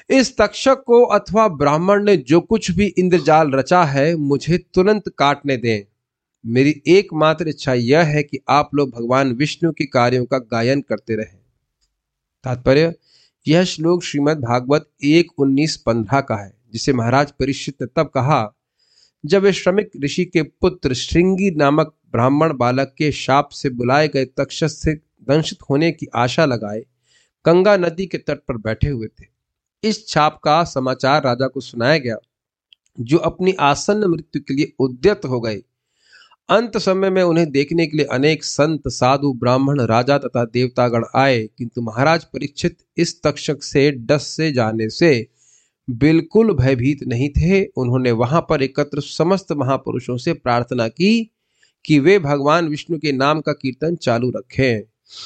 इस तक्षक को अथवा ब्राह्मण ने जो कुछ भी इंद्रजाल रचा है मुझे तुरंत काटने दें। मेरी एकमात्र इच्छा यह है कि आप लोग भगवान विष्णु के कार्यों का गायन करते रहें। तात्पर्य, यह श्लोक श्रीमद् भागवत एक उन्नीस पंद्रह का है, जिसे महाराज परीक्षित ने तब कहा जब वे श्रमिक ऋषि के पुत्र श्रृंगी नामक ब्राह्मण बालक के शाप से बुलाए गए तक्षक से दंशित होने की आशा लगाए गंगा नदी के तट पर बैठे हुए थे। इस छाप का समाचार राजा को सुनाया गया, जो अपनी आसन्न मृत्यु के लिए उद्यत हो गए। अंत समय में उन्हें देखने के लिए अनेक संत, साधु, ब्राह्मण, राजा तथा देवतागण आए, किंतु महाराज परीक्षित इस तक्षक से डस से जाने से बिल्कुल भयभीत नहीं थे। उन्होंने वहां पर एकत्र समस्त महापुरुषों से प्रार्थना की कि वे भगवान विष्णु के नाम का कीर्तन चालू रखें।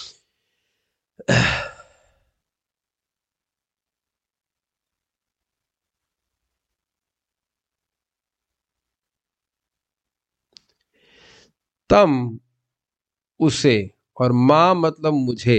तम उसे, और मां मतलब मुझे,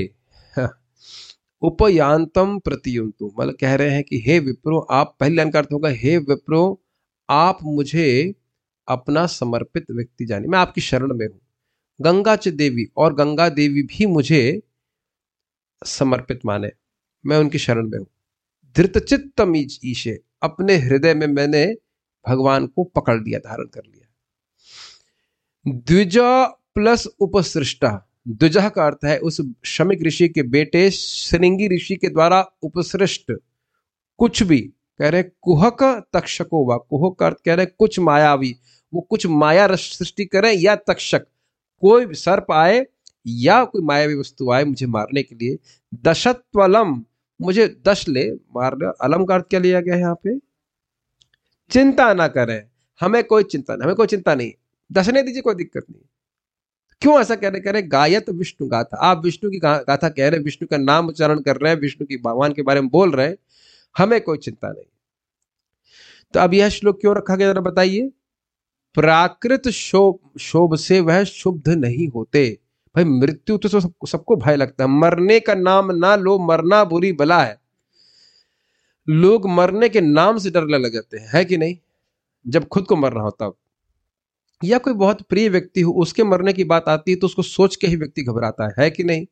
उपयांतम प्रतियुंतु, मतलब कह रहे हैं कि हे विप्रो, आप, पहले लाइन का अर्थ होगा हे विप्रो, आप मुझे अपना समर्पित व्यक्ति जाने, मैं आपकी शरण में हूं। गंगा च देवी, और गंगा देवी भी मुझे समर्पित माने, मैं उनकी शरण में हूं। धृतचित्तम ईशे, अपने हृदय में मैंने भगवान को पकड़ लिया, धारण कर लिया। द्विजा प्लस उपसृष्टा, द्विजा का अर्थ है उस शमिक ऋषि के बेटे श्रृंगी ऋषि के द्वारा उपसृष्ट कुछ भी, कह रहे कुहक तक्षको वा, कुहक का अर्थ कह रहे कुछ मायावी, वो कुछ माया सृष्टि करें या तक्षक, कोई सर्प आए या कोई मायावी वस्तु आए मुझे मारने के लिए। दशत्वलम, मुझे दश ले, मार ले। अलम का अर्थ क्या लिया गया है यहाँ पे? चिंता ना करें, हमें कोई चिंता नहीं, हमें कोई चिंता नहीं, दशने दीजिए, कोई दिक्कत नहीं। क्यों ऐसा कह रहे कह रहे गायत विष्णु गाथा, आप विष्णु की गाथा कह रहे हैं, विष्णु का नाम उच्चारण कर रहे हैं, विष्णु की भगवान के बारे में बोल रहे हैं, हमें कोई चिंता नहीं। तो अब यह श्लोक क्यों रखा गया जरा बताइए? प्राकृत शोभ शोभ से वह शुद्ध नहीं होते। भाई मृत्यु तो सब, सबको भय लगता है, मरने का नाम ना लो, मरना बुरी बला है। लोग मरने के नाम से डरने लग जाते हैं, है कि नहीं? जब खुद को मरना होता तब, या कोई बहुत प्रिय व्यक्ति हो उसके मरने की बात आती है तो उसको सोच के ही व्यक्ति घबराता है, है कि नहीं?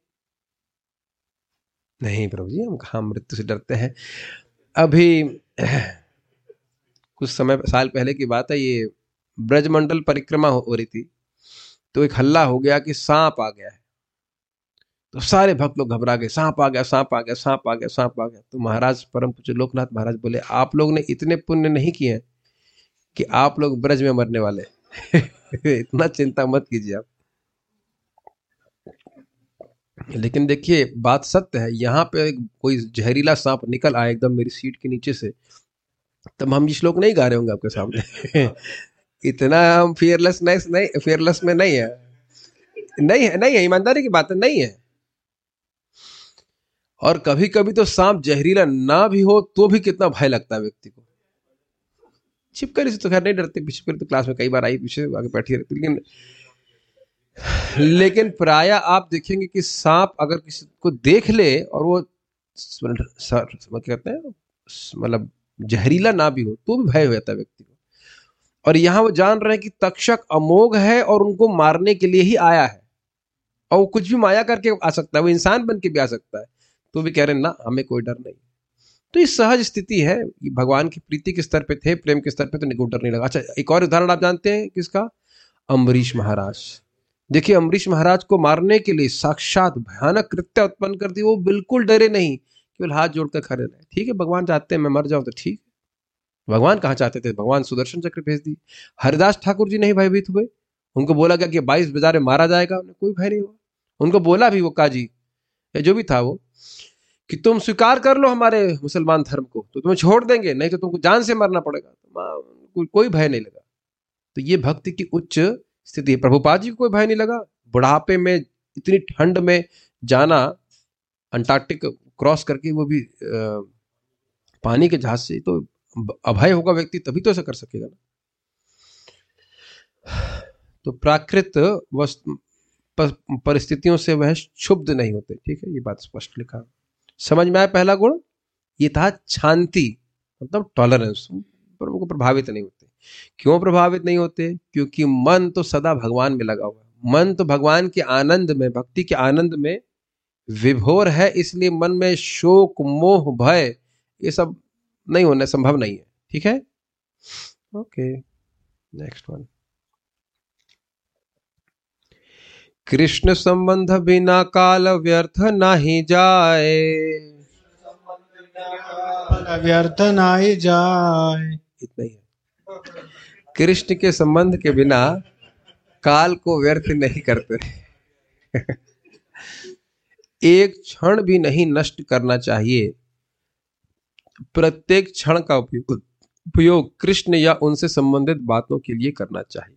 नहीं प्रभु जी, हम कहाँ मृत्यु से डरते हैं। अभी कुछ समय साल पहले की बात है, ये ब्रजमंडल परिक्रमा हो रही थी, तो एक हल्ला हो गया कि सांप आ गया है। तो सारे भक्त लोग घबरा गए, सांप आ गया, सांप आ गया, सांप आ गया, सांप आ गया। तो महाराज परम पूज्य लोकनाथ महाराज बोले, आप लोग ने इतने पुण्य नहीं किए हैं कि आप लोग ब्रज में मरने वाले इतना चिंता मत कीजिए आप। लेकिन देखिए बात सत्य है, यहाँ पे कोई जहरीला सांप निकल आए एकदम मेरी सीट के नीचे से, तब हम ये श्लोक नहीं गा रहे होंगे आपके सामने इतना हम फियरलेसनेस नहीं, फियरलेस में नहीं है, नहीं है, नहीं है, ईमानदारी की बात है, नहीं है। और कभी कभी तो सांप जहरीला ना भी हो तो भी कितना भय लगता है व्यक्ति को। छिपकली से तो खैर नहीं डरते, छिपकली तो क्लास में कई बार आई, पीछे आगे बैठी रहती, लेकिन लेकिन प्राय आप देखेंगे कि सांप अगर किसी को देख ले और वो कहते हैं मतलब जहरीला ना भी हो तो भी भय हो जाता है व्यक्ति को। और यहां वो जान रहे हैं कि तक्षक अमोघ है और उनको मारने के लिए ही आया है, और वो कुछ भी माया करके आ सकता है, वो इंसान बन के भी आ सकता है, तो भी कह रहे हैं ना हमें कोई डर नहीं। तो ये सहज स्थिति है, ये भगवान की प्रीति के स्तर पे थे, प्रेम के स्तर पे, तो निको डर नहीं लगा। अच्छा एक और उदाहरण आप जानते हैं किसका? अम्बरीश महाराज। देखिए अम्बरीश महाराज को मारने के लिए साक्षात भयानक कृत्य उत्पन्न कर दी, वो बिल्कुल डरे नहीं, केवल हाथ जोड़कर खड़े रहे। ठीक है भगवान चाहते हैं मैं मर जाऊं तो ठीक, भगवान कहाँ चाहते थे? भगवान सुदर्शन चक्र भेज दी। हरिदास ठाकुर जी नहीं भयभीत हुए, उनको बोला गया कि बाईस बाजार में मारा जाएगा, उन्हें कोई भय नहीं हुआ। उनको बोला भी वो काजी जो भी था वो कि तुम स्वीकार कर लो हमारे मुसलमान धर्म को तो तुम्हें छोड़ देंगे, नहीं तो तुमको जान से मरना पड़ेगा। तो कोई भय नहीं लगा। तो ये भक्ति की उच्च स्थिति है। प्रभुपाद जी को कोई भय नहीं लगा, बुढ़ापे में इतनी ठंड में जाना, अंटार्कटिक क्रॉस करके, वो भी आ, पानी के जहाज से, तो अभय होगा व्यक्ति तभी तो ऐसा कर सकेगा ना। तो प्राकृत वस्तु परिस्थितियों से वह क्षुब्ध नहीं होते। ठीक है, ये बात स्पष्ट लिखा। समझ में आया पहला गुण? ये था शांति, मतलब टॉलरेंस, पर उनको प्रभावित नहीं होते। क्यों प्रभावित नहीं होते? क्योंकि मन तो सदा भगवान में लगा हुआ है, मन तो भगवान के आनंद में, भक्ति के आनंद में विभोर है, इसलिए मन में शोक मोह भय ये सब नहीं होना संभव नहीं है। ठीक है, ओके, नेक्स्ट वन। कृष्ण संबंध बिना काल व्यर्थ नहीं जाए, व्यर्थ नहीं जाए। इतना ही है। कृष्ण के संबंध के बिना काल को व्यर्थ नहीं करते। एक क्षण भी नहीं नष्ट करना चाहिए, प्रत्येक क्षण का उपयोग उपयोग कृष्ण या उनसे संबंधित बातों के लिए करना चाहिए।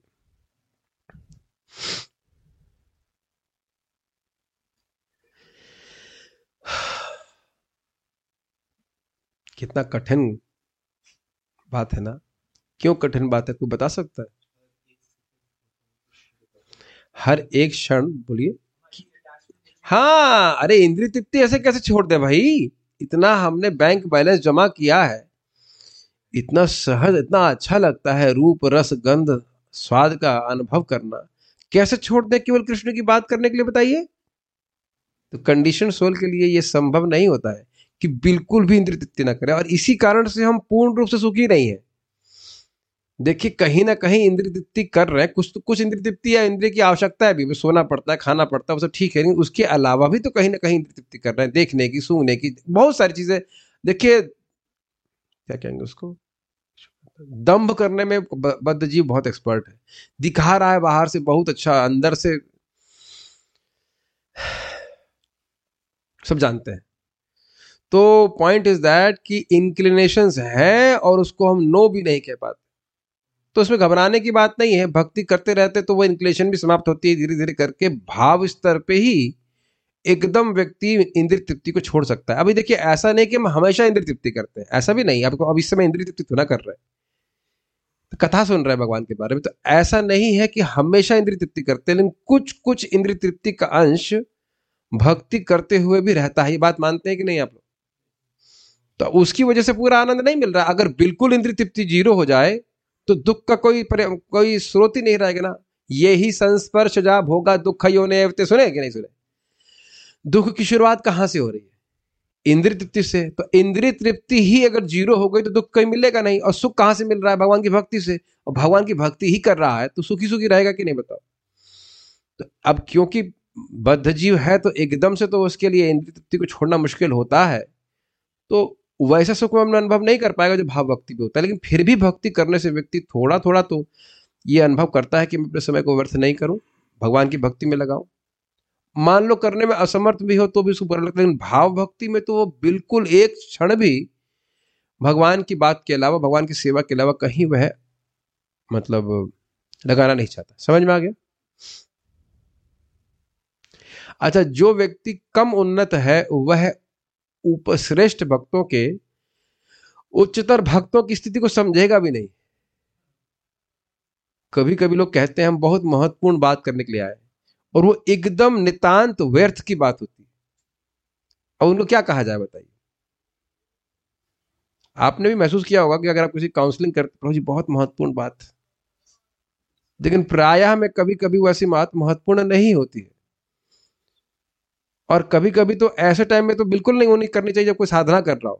कितना कठिन बात है ना? क्यों कठिन बात है, कोई बता सकता है? हर एक क्षण, बोलिए। हाँ, अरे इंद्रिय तृप्ति ऐसे कैसे छोड़ दे भाई? इतना हमने बैंक बैलेंस जमा किया है, इतना सहज, इतना अच्छा लगता है रूप रस गंध स्वाद का अनुभव करना, कैसे छोड़ दे केवल कृष्ण की बात करने के लिए? बताइए। तो कंडीशन सोल के लिए यह संभव नहीं होता है कि बिल्कुल भी इंद्रिय तृप्ति ना करें, और इसी कारण से हम पूर्ण रूप से सुखी नहीं है। देखिए, कहीं ना कहीं इंद्रिय तृप्ति कर रहे हैं, कुछ तो कुछ इंद्रिय तृप्ति या इंद्रिय की आवश्यकता है भी, सोना पड़ता है, खाना पड़ता है, वो सब ठीक है, लेकिन उसके अलावा भी तो कहीं ना कहीं इंद्रिय तृप्ति कर रहे हैं, देखने की, सूंघने की, बहुत सारी चीजें। देखिए, क्या कहेंगे उसको, दंभ करने में बद्ध जीव बहुत एक्सपर्ट है, दिखा रहा है बाहर से बहुत अच्छा, अंदर से सब जानते हैं। तो पॉइंट इज दैट कि इंक्लिनेशंस है और उसको हम नो भी नहीं कह पाते, तो उसमें घबराने की बात नहीं है। भक्ति करते रहते तो वो इंक्लिनेशन भी समाप्त होती है धीरे धीरे करके। भाव स्तर पे ही एकदम व्यक्ति इंद्रिय तृप्ति को छोड़ सकता है। अभी देखिए, ऐसा नहीं कि हम हमेशा इंद्रिय तृप्ति करते हैं, ऐसा भी नहीं। आपको अब इस समय इंद्रिय तृप्ति थोड़ा कर रहे हैं, तो कथा सुन रहे हैं भगवान के बारे में, तो ऐसा नहीं है कि हमेशा इंद्रिय तृप्ति करते हैं, लेकिन कुछ कुछ इंद्रिय तृप्ति का अंश भक्ति करते हुए भी रहता है। ये बात मानते हैं कि नहीं आप लोग? तो उसकी वजह से पूरा आनंद नहीं मिल रहा। अगर बिल्कुल इंद्रिय तृप्ति जीरो हो जाए तो दुख का कोई कोई स्रोत ही नहीं रहेगा ना। यही संस्पर्श जा भोगा दुख योने, सुने कि नहीं सुने? दुख की शुरुआत कहां से हो रही है? इंद्रिय तृप्ति से। तो इंद्रिय तृप्ति ही अगर जीरो हो गई तो दुख कहीं मिलेगा नहीं। और सुख कहां से मिल रहा है? भगवान की भक्ति से। और भगवान की भक्ति ही कर रहा है तो सुखी सुखी रहेगा कि नहीं, बताओ? तो अब क्योंकि बद्ध जीव है तो एकदम से तो उसके लिए इंद्रिय तृप्ति को छोड़ना मुश्किल होता है, तो वैसा सुख में अनुभव नहीं कर पाएगा जो भाव भक्ति भी होता है। लेकिन फिर भी भक्ति करने से व्यक्ति थोड़ा थोड़ा तो ये अनुभव करता है कि मैं अपने समय को व्यर्थ नहीं करूं, भगवान की भक्ति में लगाऊं। मान लो करने में असमर्थ भी हो तो भी उसको बुरा लगता है, लेकिन भाव भक्ति में तो वो बिल्कुल एक क्षण भी भगवान की बात के अलावा, भगवान की सेवा के अलावा कहीं वह मतलब लगाना नहीं चाहता। समझ में आ गया? अच्छा, जो व्यक्ति कम उन्नत है वह उपश्रेष्ठ भक्तों के उच्चतर भक्तों की स्थिति को समझेगा भी नहीं। कभी कभी लोग कहते हैं हम बहुत महत्वपूर्ण बात करने के लिए आए, और वो एकदम नितांत व्यर्थ की बात होती है। और उनको क्या कहा जाए बताइए? आपने भी महसूस किया होगा कि अगर आप किसी काउंसलिंग करते हो जी बहुत महत्वपूर्ण बात, लेकिन प्रायः में कभी कभी वैसी बात महत्वपूर्ण नहीं होती है। और कभी कभी तो ऐसे टाइम में तो बिल्कुल नहीं होनी करनी चाहिए जब कोई साधना कर रहा हो।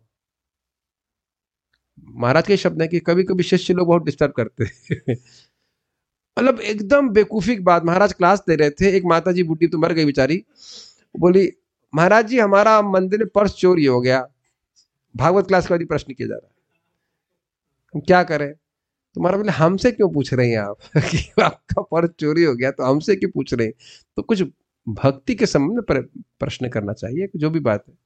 महाराज के शब्द है कि कभी कभी शिष्य लोग बहुत डिस्टर्ब करते हैं। मतलब एकदम बेवकूफी की बात। महाराज क्लास दे रहे थे, एक माता जी बूढ़ी तो मर गई बेचारी, बोली महाराज जी हमारा मंदिर में पर्स चोरी हो गया। भागवत क्लास का प्रश्न किया जा रहा है, हम क्या करें? तो महाराज बोले हमसे क्यों पूछ रहे हैं आप कि आपका पर्स चोरी हो गया, तो हमसे क्यों पूछ रहे हैं? तो कुछ भक्ति के संबंध में प्रश्न करना चाहिए, जो भी बात है।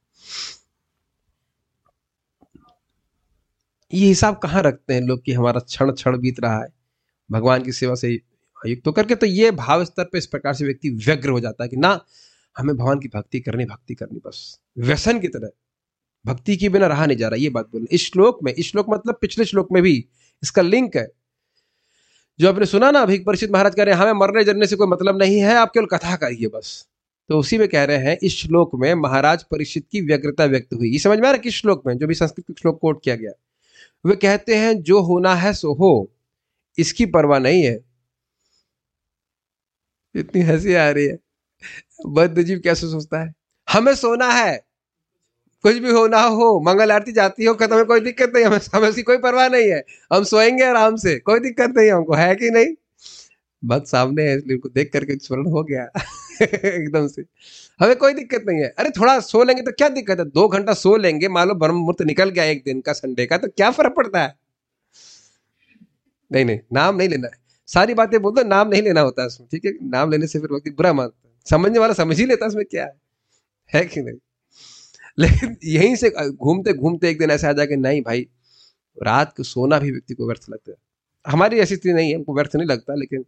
ये हिसाब कहाँ रखते हैं लोग कि हमारा क्षण क्षण बीत रहा है भगवान की सेवा से युक्त होकर के। तो ये भाव स्तर पे इस प्रकार से व्यक्ति व्यग्र हो जाता है कि ना हमें भगवान की भक्ति करनी भक्ति करनी बस व्यसन की तरह, भक्ति के बिना रहा नहीं जा रहा। ये बात बोलना इस श्लोक में, इस श्लोक मतलब पिछले श्लोक में भी इसका लिंक है। जो आपने सुना ना, अभी परिचित महाराज कह रहे हैं हमें मरने जरने से कोई मतलब नहीं है, आप केवल कथा करिए बस। तो उसी में कह रहे हैं इस श्लोक में महाराज परीक्षित की व्यग्रता व्यक्त हुई। ये समझ में आ रहा है किस श्लोक में, जो भी संस्कृत श्लोक कोट किया गया। वे कहते हैं जो होना है सो हो, इसकी परवाह नहीं है। इतनी हंसी आ रही है। बद्ध जीव कैसे सोचता है, हमें सोना है, कुछ भी हो ना हो, मंगल आरती जाती हो खत्म है, कोई दिक्कत नहीं, हमें हमें उसकी कोई परवाह नहीं है, हम सोएंगे आराम से, कोई दिक्कत नहीं हमको, है कि नहीं। भक्त सामने है इसलिए उनको देख करके स्मरण हो गया एकदम से, हमें कोई दिक्कत नहीं है। अरे थोड़ा सो लेंगे तो क्या दिक्कत है, दो घंटा सो लेंगे, मान लो ब्रह्म मुहूर्त निकल गया एक दिन का संडे का, तो क्या फर्क पड़ता है। नहीं नहीं, नाम नहीं लेना है, सारी बातें बोलते नाम नहीं लेना होता है इसमें, ठीक है। नाम लेने से फिर व्यक्ति बुरा मानता है, समझने वाला समझ ही लेता है इसमें क्या है, है कि नहीं। लेकिन यहीं से घूमते घूमते एक दिन ऐसा आ जाए कि नहीं भाई, रात को सोना भी व्यक्ति को व्यर्थ लगता है। हमारी ऐसी स्थिति नहीं है, हमको व्यर्थ नहीं लगता, लेकिन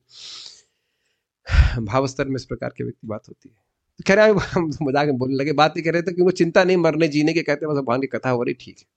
भाव स्तर में इस प्रकार की व्यक्ति बात होती है। तो कह रहे हम मजाक में बोलने लगे, बात ही कह रहे थे कि उनको चिंता नहीं मरने जीने के, कहते हैं बस भगवान की कथा हो रही, ठीक है।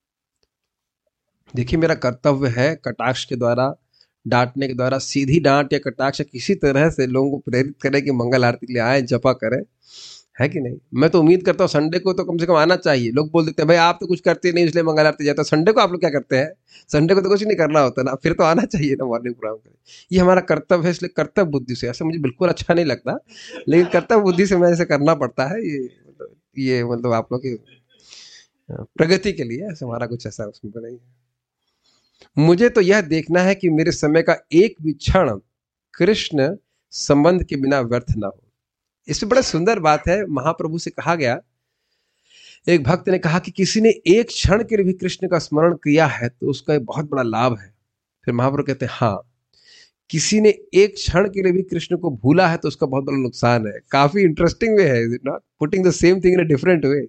देखिए मेरा कर्तव्य है कटाक्ष के द्वारा, डांटने के द्वारा, सीधी डांट या कटाक्ष किसी तरह से लोगों को प्रेरित करें कि मंगल आरती के लिए आए, जपा करें, है कि नहीं। मैं तो उम्मीद करता हूँ संडे को तो कम से कम आना चाहिए। लोग बोल देते हैं भाई आप तो कुछ करते नहीं इसलिए मंगल आरती जाता है, संडे को आप लोग क्या करते हैं, संडे को तो कुछ नहीं करना होता ना, फिर तो आना चाहिए ना मॉर्निंग प्रोग्राम करें। ये हमारा कर्तव्य है, इसलिए कर्तव्य बुद्धि से, ऐसा मुझे बिल्कुल अच्छा नहीं लगता, लेकिन कर्तव्य बुद्धि से मैं ऐसे करना पड़ता है। ये मतलब ये मतलब आप लोग की प्रगति के लिए, ऐसा हमारा कुछ ऐसा उसमें नहीं है। मुझे तो यह देखना है कि मेरे समय का एक भी क्षण कृष्ण संबंध के बिना व्यर्थ ना हो। इसमें बड़ा सुंदर बात है, महाप्रभु से कहा गया, एक भक्त ने कहा कि किसी ने एक क्षण के लिए भी कृष्ण का स्मरण किया है तो उसका एक बहुत बड़ा लाभ है। फिर महाप्रभु कहते हैं हाँ, किसी ने एक क्षण के लिए भी कृष्ण को भूला है तो उसका बहुत बड़ा नुकसान है। काफी इंटरेस्टिंग वे है, not putting the same thing in a different way,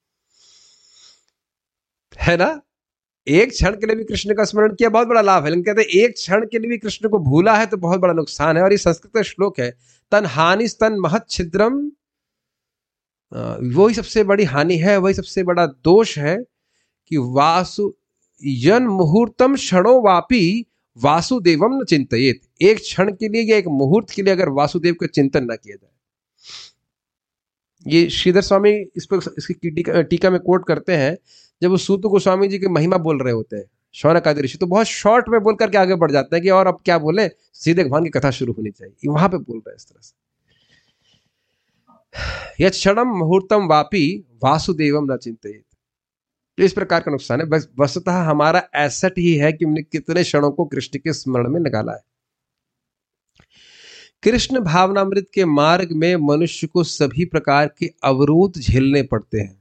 है ना। एक क्षण के लिए भी कृष्ण का स्मरण किया बहुत बड़ा लाभ है, लेकिन कहते हैं एक क्षण के लिए भी कृष्ण को भूला है तो बहुत बड़ा नुकसान है। और ये संस्कृत श्लोक है, तन हानि तन महत छिद्रम, वही सबसे बड़ी हानि है, वही सबसे बड़ा दोष है कि वासु यन मुहूर्तम क्षणो वापी वासुदेवम न चिंतयेत। एक क्षण के लिए या एक मुहूर्त के लिए अगर वासुदेव का चिंतन न किया जाए। ये श्रीधर स्वामी इस पर इसकी टीका, टीका में कोट करते हैं, जब वो सूत गोस्वामी जी की महिमा बोल रहे होते हैं शौनक आदि ऋषि, तो बहुत शॉर्ट में बोल करके आगे बढ़ जाते हैं कि और अब क्या बोले, सीधे भगवान की कथा शुरू होनी चाहिए। वहां पे बोल रहे हैं इस तरह से, यत् क्षणम मुहूर्तम वापी वासुदेवम न चिंतयेत। इस प्रकार का नुकसान है। बस वस्तुतः हमारा एसेट ही है कि हमने कितने क्षणों को कृष्ण के स्मरण में निकाला है। कृष्ण भावनामृत के मार्ग में मनुष्य को सभी प्रकार के अवरोध झेलने पड़ते हैं,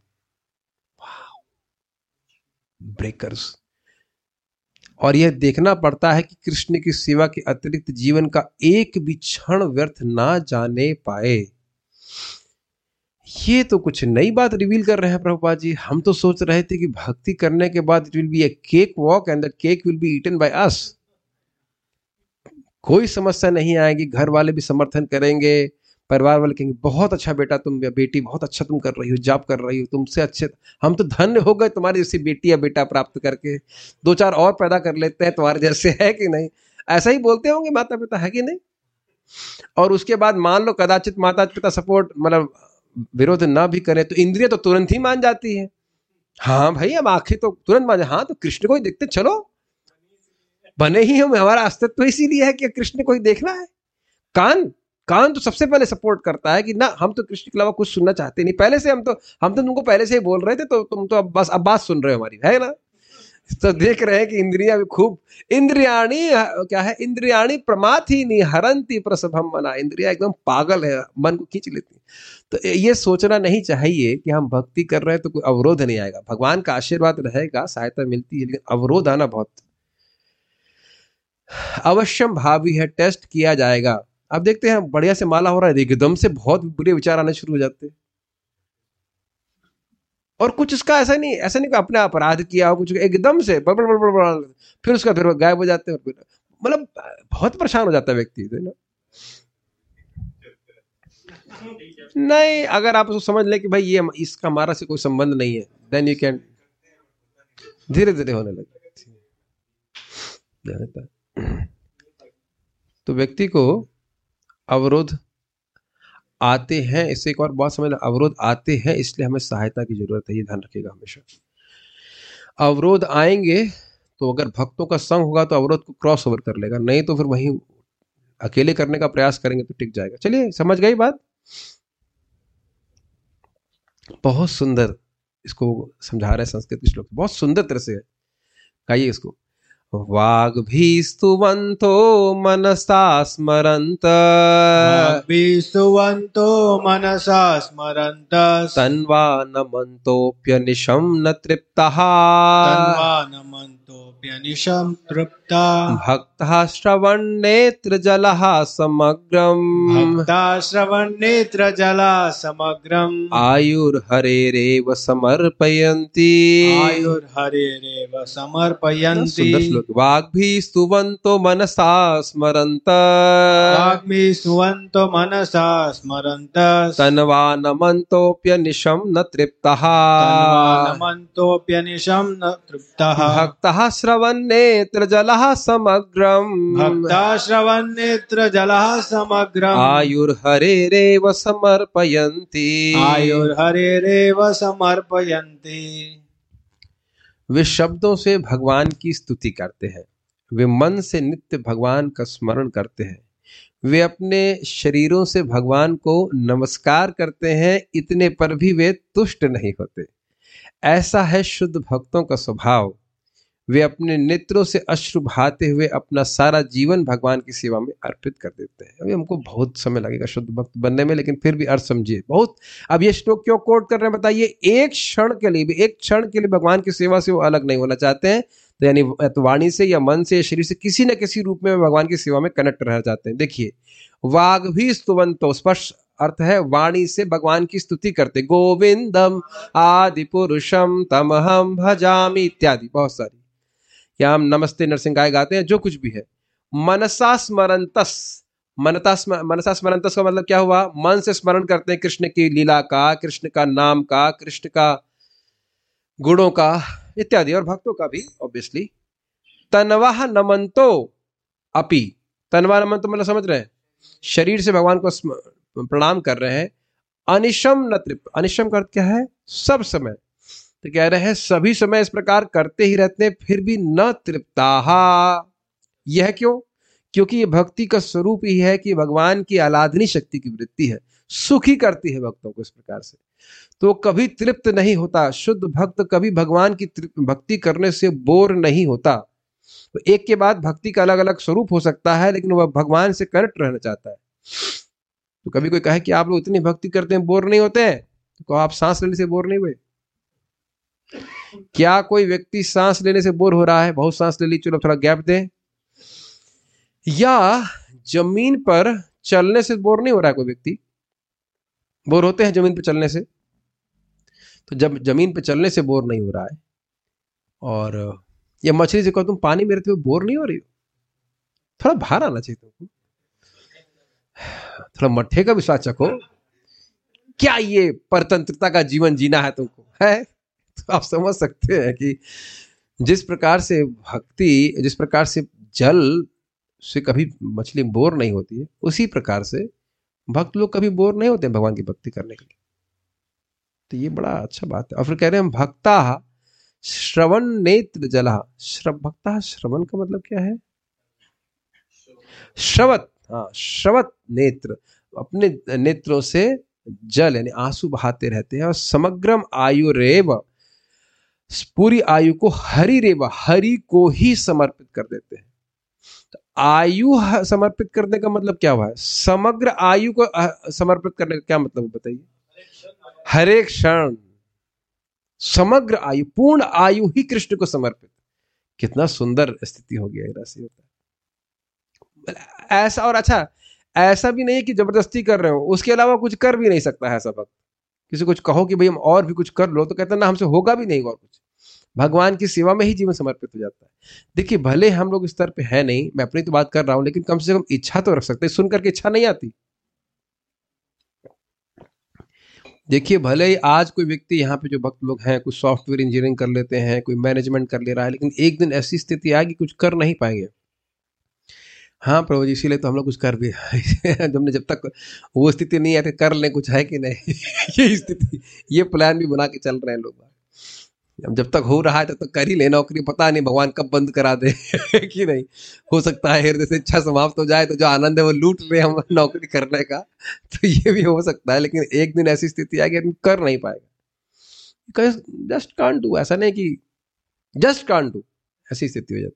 ब्रेकर्स, और यह देखना पड़ता है कि कृष्ण की सेवा के अतिरिक्त जीवन का एक भी क्षण व्यर्थ ना जाने पाए। ये तो कुछ नई बात रिवील कर रहे हैं प्रभुपाद जी। हम तो सोच रहे थे कि भक्ति करने के बाद it will be a cake walk and that cake will be eaten by us, कोई समस्या नहीं आएगी, घर वाले भी समर्थन करेंगे, परिवार वाले कहेंगे बहुत अच्छा बेटा, तुम बेटी बहुत अच्छा तुम कर रही हो, जॉब कर रही हो, तुमसे अच्छे, हम तो धन्य हो गए तुम्हारी जैसी बेटी या बेटा प्राप्त करके, दो चार और पैदा कर लेते हैं तुम्हारे जैसे, है कि नहीं। ऐसा ही बोलते होंगे माता पिता, है कि नहीं। और उसके बाद मान लो कदाचित माता पिता सपोर्ट मतलब विरोध ना भी करें तो इंद्रिय तो तुरंत ही मान जाती है, हाँ भाई हम आंखें तो तुरंत मान, हाँ तो कृष्ण को ही देखते, चलो बने ही हम, हमारा अस्तित्व इसीलिए है कि कृष्ण को ही देखना है। कान कान तो सबसे पहले सपोर्ट करता है कि ना हम तो कृष्ण के अलावा कुछ सुनना चाहते नहीं, पहले से हम तो हम तो तुमको पहले से ही बोल रहे थे, तो तुम तो अब बस अब बात सुन रहे हो हमारी, है ना। तो देख रहे हैं कि इंद्रियां भी खूब, इंद्रियाणी क्या है, इंद्रियाणी प्रमाथीनि हरंती प्रसभम मना, इंद्रिया एकदम पागल है, मन को खींच लेती। तो ये सोचना नहीं चाहिए कि हम भक्ति कर रहे हैं तो कोई अवरोध नहीं आएगा, भगवान का आशीर्वाद रहेगा, सहायता मिलती है, लेकिन अवरोध आना बहुत अवश्यम भावी है, टेस्ट किया जाएगा। अब देखते हैं बढ़िया से माला हो रहा है, एकदम से बहुत बुरे विचार आने शुरू हो जाते हैं, और कुछ इसका ऐसा नहीं ऐसा नहीं कि अपने अपराध किया हो, कुछ एकदम से बड़ बड़ बड़ बड़ फिर उसका फिर गायब हो जाते हैं, मतलब बहुत परेशान हो जाता है व्यक्ति, है ना। नहीं, अगर आप उसको समझ ले कि भाई ये इसका हमारा से कोई संबंध नहीं है, देन यू कैन, धीरे धीरे होने लगता। तो व्यक्ति को अवरोध आते हैं, इससे एक और बहुत समझ, अवरोध आते हैं इसलिए हमें सहायता की जरूरत है, ये ध्यान रखिएगा हमेशा। अवरोध आएंगे तो अगर भक्तों का संग होगा तो अवरोध को क्रॉस ओवर कर लेगा, नहीं तो फिर वहीं अकेले करने का प्रयास करेंगे तो टिक जाएगा। चलिए, समझ गई बात? बहुत सुंदर इसको समझा रहे हैं संस्कृत के श्लोक, बहुत सुंदर तरह से है। गाइए इसको। वाग्भीस्तुवन्तो मनसा स्मरन्त वाग्भीस्तुवन्तो मनसा स्मरन्त तन्वानमन्तोऽप्यनिशं न तृप्तः तन्वानमन्तोऽप्यनिशं तृप्ता भक्तः श्रवणनेत्रजलः समग्रम् भक्ता श्रवणनेत्रजला समग्रम् आयुर्हरेरेव समर्पयन्ति। आयुर्हरेरेव समर्पयन्ति। सुंदर श्लोक। वाग्भीस्तुवन्तो मनसा स्मरन्त वाग्भीस्तुवन्तो मनसा स्मरन्त तन्वानमन्तोऽप्यनिशं न तृप्तः तन्वानमन्तोऽप्यनिशं न तृप्तः भक्तः श्रवणनेत्रजलः समग्रम् भक्ता श्रवणनेत्रजलः समग्रम् आयुर्हरेरेव समर्पयन्ति। आयुर्हरेरेव समर्पयन्ति। वे शब्दों से भगवान की स्तुति करते हैं, वे मन से नित्य भगवान का स्मरण करते हैं, वे अपने शरीरों से भगवान को नमस्कार करते हैं, इतने पर भी वे तुष्ट नहीं होते। ऐसा है शुद्ध भक्तों का स्वभाव। वे अपने नेत्रों से अश्रु बहाते हुए अपना सारा जीवन भगवान की सेवा में अर्पित कर देते हैं। अभी हमको बहुत समय लगेगा शुद्ध भक्त बनने में, लेकिन फिर भी अर्थ समझिए बहुत। अब ये श्लोक क्यों कोट कर रहे हैं बताइए? एक क्षण के लिए भी, एक क्षण के लिए भगवान की सेवा से वो अलग नहीं होना चाहते हैं, तो यानी तो वाणी से या मन से या शरीर से किसी न किसी रूप में भगवान की सेवा में कनेक्ट रह जाते हैं। देखिए, वाग भी स्तुवंतो, स्पष्ट अर्थ है वाणी से भगवान की स्तुति करते, गोविंदम आदि पुरुषम तमहम भजामि इत्यादि बहुत सारी, या हम नमस्ते नरसिंहाय गाते हैं, जो कुछ भी है। मनसा स्मरंतस, मनता मनसा स्मरंतस का मतलब क्या हुआ? मन से स्मरण करते हैं कृष्ण की लीला का, कृष्ण का नाम का, कृष्ण का गुणों का इत्यादि, और भक्तों का भी ऑब्वियसली। तनवाह नमंतो अपि, तनवा नमंतो मतलब समझ रहे हैं, शरीर से भगवान को प्रणाम कर रहे हैं। अनिशम न तृप्त, अनिशम का अर्थ क्या है? सब समय। तो कह रहे हैं सभी समय इस प्रकार करते ही रहते हैं, फिर भी न तृप्ताहा। यह क्यों? क्योंकि ये भक्ति का स्वरूप ही है कि भगवान की आराधनी शक्ति की वृत्ति है, सुखी करती है भक्तों को इस प्रकार से, तो कभी तृप्त नहीं होता। शुद्ध भक्त कभी भगवान की भक्ति करने से बोर नहीं होता। तो एक के बाद भक्ति का अलग अलग स्वरूप हो सकता है, लेकिन वह भगवान से कनेक्ट रहना चाहता है। तो कभी कोई कहे कि आप लोग इतनी भक्ति करते हैं बोर नहीं होते हैं, तो कहो आप सांस लेने से बोर नहीं हुए? क्या कोई व्यक्ति सांस लेने से बोर हो रहा है? बहुत सांस ले ली, चलो थोड़ा गैप दें। या जमीन पर चलने से बोर नहीं हो रहा है कोई व्यक्ति? बोर होते हैं जमीन पर चलने से? तो जब जमीन पर चलने से बोर नहीं हो रहा है, और या मछली से कहो तुम पानी में रहते हुए बोर नहीं हो रही हो, थोड़ा बाहर आना चाहिए तुमको, थोड़ा मट्ठे का विश्वास चखो। क्या ये परतंत्रता का जीवन जीना है तुमको? है तो आप समझ सकते हैं कि जिस प्रकार से भक्ति, जिस प्रकार से जल से कभी मछली बोर नहीं होती है, उसी प्रकार से भक्त लोग कभी बोर नहीं होते हैं भगवान की भक्ति करने के लिए। तो ये बड़ा अच्छा बात है। और फिर कह रहे हैं भक्ता श्रवण नेत्र जला। श्रव भक्ता, श्रवण का मतलब क्या है? श्रवत, हाँ श्रवत नेत्र, अपने नेत्रों से जल यानी आंसू बहाते रहते हैं। और समग्रम आयु रेव, पूरी आयु को हरि रेवा, हरि को ही समर्पित कर देते हैं। तो आयु समर्पित करने का मतलब क्या हुआ है? समग्र आयु को समर्पित करने का क्या मतलब बताइए? हर एक क्षण, समग्र आयु, पूर्ण आयु ही कृष्ण को समर्पित। कितना सुंदर स्थिति हो गया राशि होता है ऐसा। और अच्छा, ऐसा भी नहीं कि जबरदस्ती कर रहे हो, उसके अलावा कुछ कर भी नहीं सकता है ऐसा भक्त। किसी कुछ कहो कि भाई हम और भी कुछ कर लो, तो कहता ना हमसे होगा भी नहीं और कुछ। भगवान की सेवा में ही जीवन समर्पित हो जाता है। देखिए, भले हम लोग इस स्तर पे है नहीं, मैं अपनी तो बात कर रहा हूं, लेकिन कम से कम इच्छा तो रख सकते हैं। सुनकर के इच्छा नहीं आती। देखिए, भले ही आज कोई व्यक्ति यहाँ पे जो भक्त लोग हैं, कुछ सॉफ्टवेयर इंजीनियरिंग कर लेते हैं, कोई मैनेजमेंट कर ले रहा है, लेकिन एक दिन ऐसी स्थिति आएगी कुछ कर नहीं पाएंगे। हाँ प्रभु जी, इसीलिए तो हम लोग कुछ कर भी हमने जब तक वो स्थिति नहीं आती कर लें कुछ, है कि नहीं? ये स्थिति, ये प्लान भी बना के चल रहे हैं लोग। अब जब तक हो रहा है तब तक कर ही ले नौकरी, पता नहीं भगवान कब बंद करा दे कि नहीं। हो सकता है हृदय से इच्छा समाप्त हो जाए तो जो आनंद है वो लूट ले हम नौकरी करने का, तो ये भी हो सकता है। लेकिन एक दिन ऐसी स्थिति आएगी आदमी कर नहीं पाएगा, जस्ट कांट डू। ऐसा नहीं कि जस्ट कांट डू, ऐसी स्थिति हो जाती।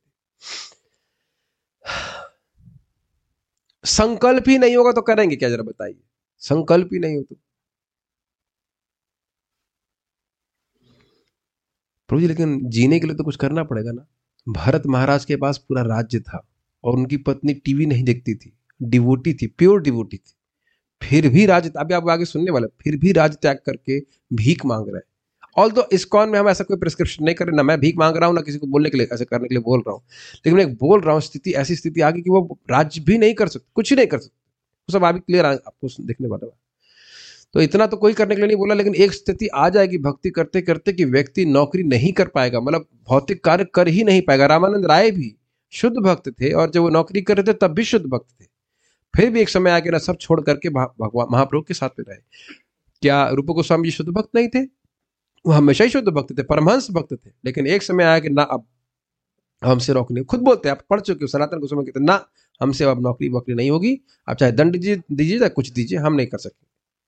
संकल्प ही नहीं होगा तो करेंगे क्या, जरा बताइए। संकल्प ही नहीं हो तो प्रभु जी, लेकिन जीने के लिए तो कुछ करना पड़ेगा ना। भरत महाराज के पास पूरा राज्य था और उनकी पत्नी टीवी नहीं देखती थी, डिवोटी थी, प्योर डिवोटी थी, फिर भी राज्य, अभी आप आगे सुनने वाले, फिर भी राज्य त्याग करके भीख मांग रहे हैं। ऑल तो इस्कॉन में हम ऐसा कोई प्रिस्क्रिप्शन नहीं कर रहे, ना मैं भीख मांग रहा हूँ ना किसी को बोलने के लिए ऐसे करने के लिए बोल रहा हूँ, लेकिन मैं बोल रहा हूँ स्थिति, ऐसी स्थिति आ गई कि वो राज्य भी नहीं कर सकते, कुछ ही नहीं कर सकते। वो सब अभी क्लियर आपको देखने वाला। तो इतना तो कोई करने के लिए नहीं बोला, लेकिन एक स्थिति आ जाएगी भक्ति करते करते कि व्यक्ति नौकरी नहीं कर पाएगा, मतलब भौतिक कार्य कर ही नहीं पाएगा। रामानंद राय भी शुद्ध भक्त थे और जब वो नौकरी कर रहे थे तब भी शुद्ध भक्त थे, फिर भी एक समय आके ना सब छोड़ करके भगवान महाप्रभु के साथ में रहे। क्या रूप गोस्वामी जी शुद्ध भक्त नहीं थे? वो हमेशा ही शुद्ध भक्त थे, परमहंस भक्त थे, लेकिन एक समय आया कि ना अब हमसे रोकने, खुद बोलते हैं, आप पढ़ चुके हो, सनातन गोस्वामी कहते ना हमसे अब नौकरी वोकरी नहीं होगी, आप चाहे दंड दीजिए चाहे कुछ दीजिए, हम नहीं कर सकते।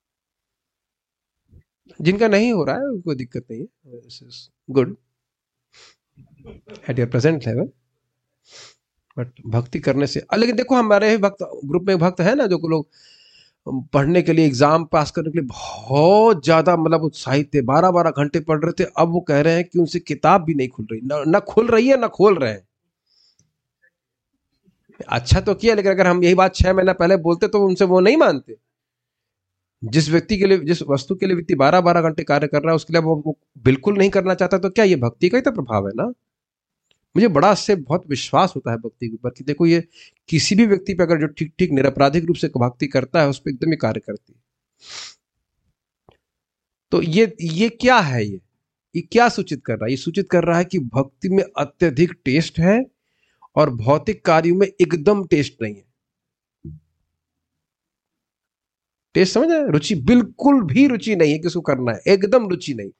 जिनका नहीं हो रहा है कोई दिक्कत नहीं है, good at your present level, but भक्ति करने से। लेकिन देखो हमारे भक्त ग्रुप में भक्त है ना जो लोग पढ़ने के लिए, एग्जाम पास करने के लिए बहुत ज्यादा मतलब उत्साहित थे, बारह बारह घंटे पढ़ रहे थे। अब वो कह रहे हैं कि उनसे किताब भी नहीं खुल रही, ना खुल रही है ना खोल रहे हैं। अच्छा तो किया, लेकिन अगर हम यही बात छह महीना पहले बोलते तो उनसे वो नहीं मानते। जिस व्यक्ति के लिए, जिस वस्तु के लिए व्यक्ति बारह बारह घंटे कार्य कर रहा है उसके लिए वो, वो बिल्कुल नहीं करना चाहता, तो क्या ये भक्ति का ही तो प्रभाव है ना। मुझे बड़ा इससे बहुत विश्वास होता है भक्ति के ऊपर कि देखो ये किसी भी व्यक्ति पे अगर जो ठीक ठीक निरपराधिक रूप से भक्ति करता है उस पर एकदम ही कार्य करती है। तो ये ये क्या है, ये ये क्या सूचित कर रहा है? ये सूचित कर रहा है कि भक्ति में अत्यधिक टेस्ट है और भौतिक कार्यों में एकदम टेस्ट नहीं है। टेस्ट समझ रहे हैं? रुचि, बिल्कुल भी रुचि नहीं है कि उसको करना है, एकदम रुचि नहीं।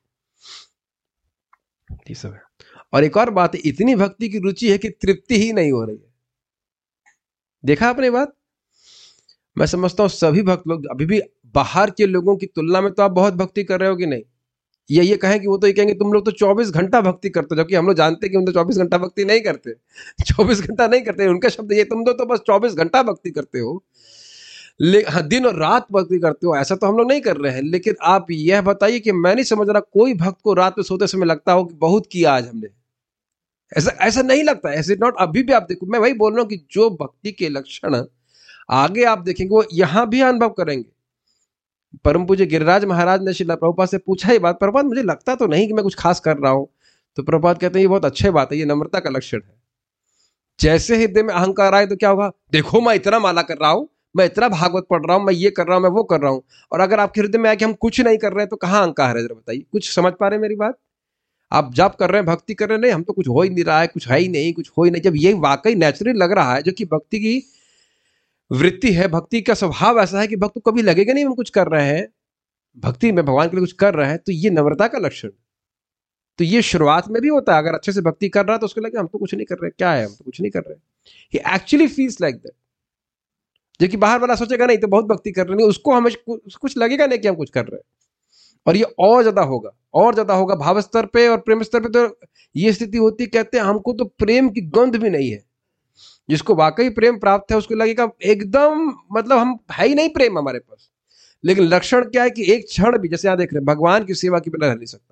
ठीक सब है। और एक और बात है, इतनी भक्ति की रुचि है कि तृप्ति ही नहीं हो रही है। देखा आपने बात? मैं समझता हूं सभी भक्त लोग अभी भी बाहर के लोगों की तुलना में तो आप बहुत भक्ति कर रहे हो कि नहीं। ये ये कहें कि वो तो ये कहेंगे तुम लोग तो चौबीस घंटा भक्ति करते हो, जबकि हम लोग जानते हैं कि हम तो चौबीस घंटा भक्ति नहीं करते, चौबीस घंटा नहीं करते। उनका शब्द ये, तुम तो, तो बस चौबीस घंटा भक्ति करते हो, हाँ, दिन और रात भक्ति करते हो। ऐसा तो हम लोग नहीं कर रहे हैं। लेकिन आप यह बताइए कि मैं नहीं समझ रहा कोई भक्त को रात में सोते समय लगता हो कि बहुत किया आज हमने, ऐसा ऐसा नहीं लगता। ऐसे नॉट। अभी भी आप देखो, मैं वही बोल रहा हूं कि जो भक्ति के लक्षण आगे आप देखेंगे वो यहां भी अनुभव करेंगे। परम पूज्य गिरिराज महाराज ने श्रील प्रभुपाद से पूछा ही बात, प्रभुपाद मुझे लगता तो नहीं कि मैं कुछ खास कर रहा हूं। तो प्रभुपाद कहते हैं ये बहुत अच्छी बात है, ये नम्रता का लक्षण है। जैसे हृदय में अहंकार आए तो क्या होगा, देखो मैं इतना माला कर रहा हूं, मैं इतना भागवत पढ़ रहा हूं, मैं ये कर रहा हूं, मैं वो कर रहा हूं। और अगर आपके हृदय में आए कि हम कुछ नहीं कर रहे हैं तो कहां अहंकार है, जरा बताइए। कुछ समझ पा रहे हैं मेरी बात? आप जब कर रहे हैं, भक्ति कर रहे हैं, नहीं हम तो कुछ हो ही नहीं रहा है, कुछ है ही नहीं, कुछ हो ही नहीं। जब ये वाकई नेचुरल लग रहा है, जो कि भक्ति की वृत्ति है, भक्ति का स्वभाव ऐसा है कि भक्त को कभी लगेगा नहीं हम कुछ कर रहे हैं, भक्ति में भगवान के लिए कुछ कर रहे हैं, तो ये नम्रता का लक्षण। तो ये शुरुआत में भी होता है, अगर अच्छे से भक्ति कर रहा है तो उसको लगे हम तो कुछ नहीं कर रहे, क्या है हम तो कुछ नहीं कर रहे। He actually feels like that. जो कि बाहर वाला सोचेगा नहीं तो बहुत भक्ति कर रहे हैं, उसको हमें कुछ लगेगा नहीं कि हम कुछ कर रहे हैं। और ये और ज्यादा होगा, और ज्यादा होगा भाव स्तर पे और प्रेम स्तर पे। तो ये स्थिति होती, कहते हैं हमको तो प्रेम की गंध भी नहीं है। जिसको वाकई प्रेम प्राप्त है उसको लगेगा एकदम, मतलब हम है ही नहीं प्रेम हमारे पास। लेकिन लक्षण क्या है कि एक क्षण भी, जैसे यहां देख रहे हैं, भगवान की सेवा के बिना रह नहीं सकता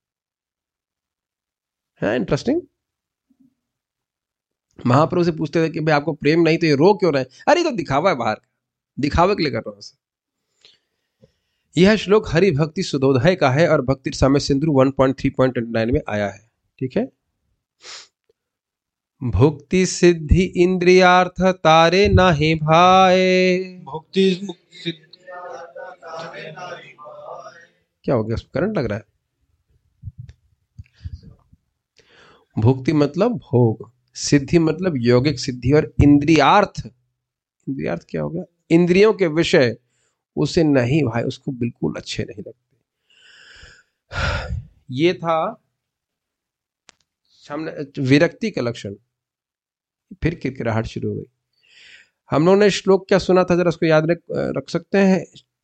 है। इंटरेस्टिंग। महाप्रभु से पूछते थे कि भाई आपको प्रेम नहीं तो ये रो क्यों रहे? अरे तो दिखावा है, बाहर दिखावे के लिए कर रहा हूं। यह श्लोक हरि भक्ति सुधोदय का है और Bhakti Rasamrita Sindhu one point three point nine में आया है। ठीक है। भुक्ति सिद्धि इंद्रियार्थ तारे नाहि भाए। भुक्ति क्या हो गया, करंट लग रहा है। भुक्ति मतलब भोग, सिद्धि मतलब यौगिक सिद्धि, और इंद्रियार्थ इंद्रियार्थ क्या हो गया? इंद्रियों के विषय उसे नहीं भाई, उसको बिल्कुल अच्छे नहीं लगते। ये था हमने विरक्ति का लक्षण। फिर किरकिराहट शुरू हो गई। हम लोगों ने श्लोक क्या सुना था, जरा उसको याद रख रख सकते हैं?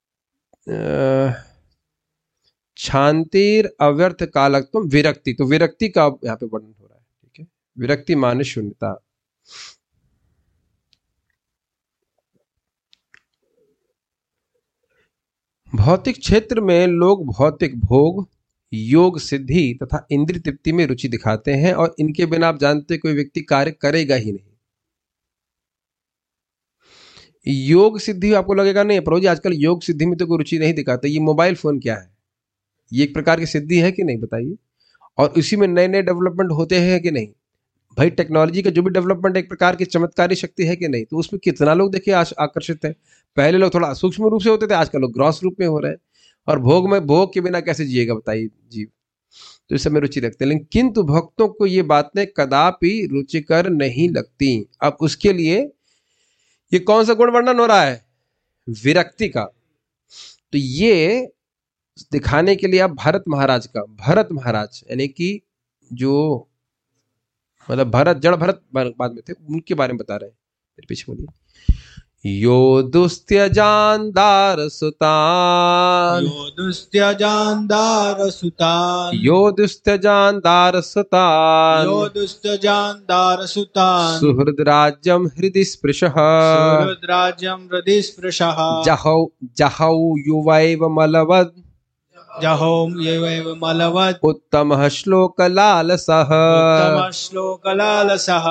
शांतिर अव्यर्थ कालत्वम विरक्ति, तो विरक्ति का यहाँ पे वर्णन हो रहा है। ठीक है, विरक्ति माने शून्यता। भौतिक क्षेत्र में लोग भौतिक भोग, योग सिद्धि तथा इंद्रिय तृप्ति में रुचि दिखाते हैं, और इनके बिना आप जानते कोई व्यक्ति कार्य करेगा ही नहीं। योग सिद्धि आपको लगेगा नहीं प्रभु जी आजकल योग सिद्धि में तो कोई रुचि नहीं दिखाते, ये मोबाइल फोन क्या है? ये एक प्रकार की सिद्धि है कि नहीं, बताइए? और इसी में नए नए डेवलपमेंट होते हैं कि नहीं? भाई टेक्नोलॉजी का जो भी डेवलपमेंट एक प्रकार की चमत्कारी शक्ति है कि नहीं? तो उसमें कितना लोग देखिए आकर्षित है। पहले लोग थोड़ा सूक्ष्म रूप से होते थे, आजकल लोग ग्रॉस रूप में हो रहे हैं। और भोग में, भोग के बिना कैसे जिएगा बताइए जीव? तो इस समय रुचि रखते हैं, लेकिन किंतु भक्तों को ये बातें कदापि रुचिकर नहीं लगती। अब उसके लिए ये कौन सा गुण वर्णन हो रहा है? विरक्ति का। तो ये दिखाने के लिए आप भरत महाराज का, भरत महाराज यानी कि जो मतलब भरत, जड़ भरत बाद में थे, उनके बारे में बता रहे हैं। फिर पीछे बोलिए। यो दुस्त्यजान दार सुतान, यो दुस्त्यजान दार सुतान, यो दुस्त्यजान दार सुतान, यो दुस्त्यजान दार सुतान, सुहृद राज्यम हृदि स्पृशः, सुहृद राज्यम हृदि स्पृशः, जहौ जहौ युवैव मलवद, जहोम येवैव मलवत्, उत्तमः श्लोकलालसः, उत्तमः श्लोकलालसः।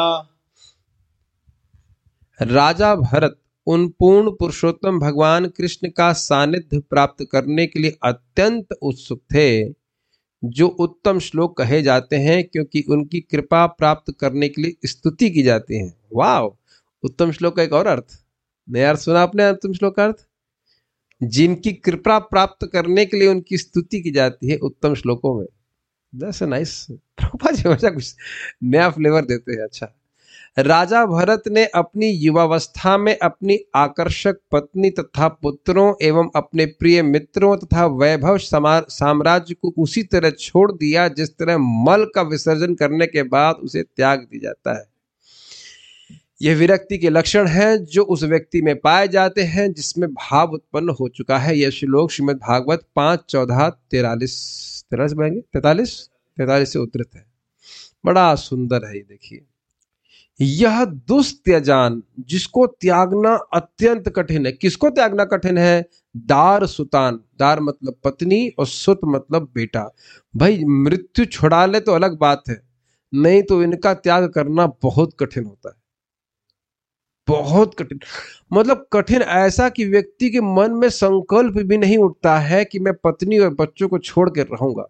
राजा भरत उन पूर्ण पुरुषोत्तम भगवान कृष्ण का सानिध्य प्राप्त करने के लिए अत्यंत उत्सुक थे, जो उत्तम श्लोक कहे जाते हैं, क्योंकि उनकी कृपा प्राप्त करने के लिए स्तुति की जाती है। वाह, उत्तम श्लोक का एक और अर्थ नया अर्थ सुना आपने? उत्तम श्लोक का अर्थ, जिनकी कृपा प्राप्त करने के लिए उनकी स्तुति की जाती है उत्तम श्लोकों में। That's nice. प्रभुपाद जी हमेशा कुछ नया फ्लेवर देते हैं। अच्छा, राजा भरत ने अपनी युवावस्था में अपनी आकर्षक पत्नी तथा पुत्रों एवं अपने प्रिय मित्रों तथा वैभव साम्राज्य को उसी तरह छोड़ दिया जिस तरह मल का विसर्जन करने के बाद उसे त्याग दिया जाता है। यह विरक्ति के लक्षण हैं जो उस व्यक्ति में पाए जाते हैं जिसमें भाव उत्पन्न हो चुका है। यह श्लोक श्रीमद् भागवत पांच चौदह तिरालीस तिरालीस बनेंगे तैतालीस तैतालीस से उद्धृत है। बड़ा सुंदर है ये, देखिए। यह दुस्त्यजान, जिसको त्यागना अत्यंत कठिन है। किसको त्यागना कठिन है? दार सुतान, दार मतलब पत्नी और सुत मतलब बेटा। भाई मृत्यु छुड़ा ले तो अलग बात है, नहीं तो इनका त्याग करना बहुत कठिन होता है, बहुत कठिन। मतलब कठिन ऐसा कि व्यक्ति के मन में संकल्प भी नहीं उठता है कि मैं पत्नी और बच्चों को छोड़ कर रहूंगा।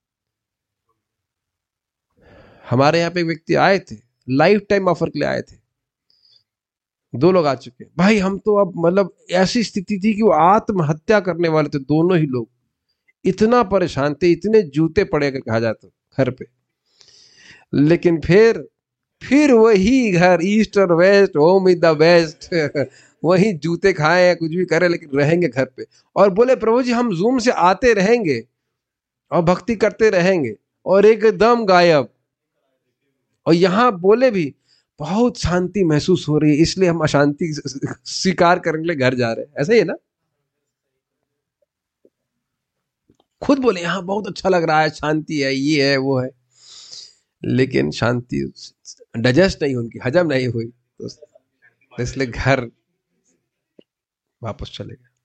हमारे यहाँ पे एक व्यक्ति आए थे, लाइफ टाइम ऑफर के लिए आए थे, दो लोग आ चुके। भाई हम तो अब मतलब ऐसी स्थिति थी कि वो आत्महत्या करने वाले थे, दोनों ही लोग। इतना परेशान थे, इतने जूते पड़े अगर कहा जाए तो घर पे। लेकिन फिर फिर वही घर, ईस्ट और west, home is the best. वही जूते खाए, कुछ भी करे, लेकिन रहेंगे घर पे। और बोले प्रभु जी हम जूम से आते रहेंगे और भक्ति करते रहेंगे, और एकदम गायब। और यहाँ बोले भी बहुत शांति महसूस हो रही है, इसलिए हम अशांति स्वीकार करने के लिए घर जा रहे हैं। ऐसा ही है ना? खुद बोले यहाँ बहुत अच्छा लग रहा है, शांति है, ये है वो है, लेकिन शांति डाइजेस्ट नहीं, उनकी हजम नहीं हुई, तो इसलिए घर वापस चले गए।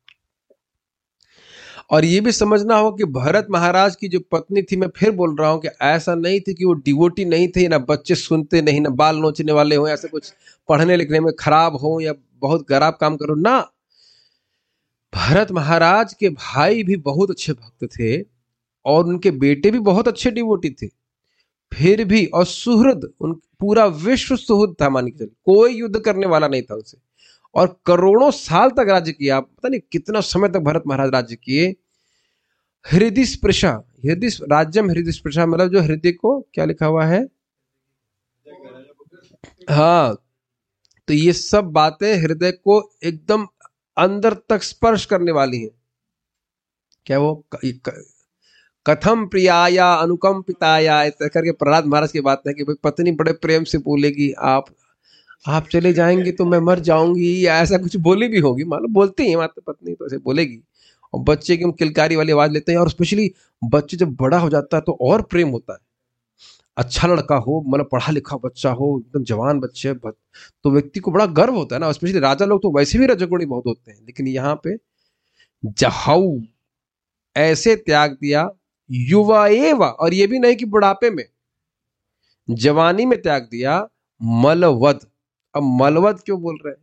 और ये भी समझना हो कि भरत महाराज की जो पत्नी थी, मैं फिर बोल रहा हूं कि ऐसा नहीं थी कि वो डिवोटी नहीं थी, ना बच्चे सुनते नहीं, ना बाल नोचने वाले हो, ऐसे कुछ पढ़ने लिखने में खराब हो या बहुत खराब काम करो ना। भरत महाराज के भाई भी बहुत अच्छे भक्त थे और उनके बेटे भी बहुत अच्छे डिवोटी थे। फिर भी, और सुहृद, उन पूरा विश्व सुहृद था, मान के चलिए, कोई युद्ध करने वाला नहीं था उनसे। और करोड़ों साल तक राज्य किया, पता नहीं कितना समय तक भरत महाराज राज्य किए। हृदय स्पृशा, हृदय राज्यम हृदय स्पृशा मतलब जो हृदय को, क्या लिखा हुआ है? हाँ, तो ये सब बातें हृदय को एकदम अंदर तक स्पर्श करने वाली हैं। क्या वो कथम प्रियाया अनुकंपिताया ऐसा करके प्रहलाद महाराज की बात है कि भाई पत्नी बड़े प्रेम से बोलेगी आप आप चले जाएंगे तो मैं मर जाऊंगी, या ऐसा कुछ बोली भी होगी, मान लो बोलती है माता पत्नी तो ऐसे बोलेगी। और बच्चे की हम किलकारी वाली आवाज लेते हैं, और स्पेशली बच्चे जब बड़ा हो जाता है तो और प्रेम होता है। अच्छा लड़का हो, मतलब पढ़ा लिखा बच्चा हो, एकदम जवान बच्चे, तो व्यक्ति को बड़ा गर्व होता है ना। स्पेशली राजा लोग तो वैसे भी रजोगुणी बहुत होते हैं, लेकिन यहाँ पे जहाऊ ऐसे त्याग दिया युवा एवा, और ये भी नहीं कि बुढ़ापे में, जवानी में त्याग दिया मलवद। अब मलवद क्यों बोल रहे हैं?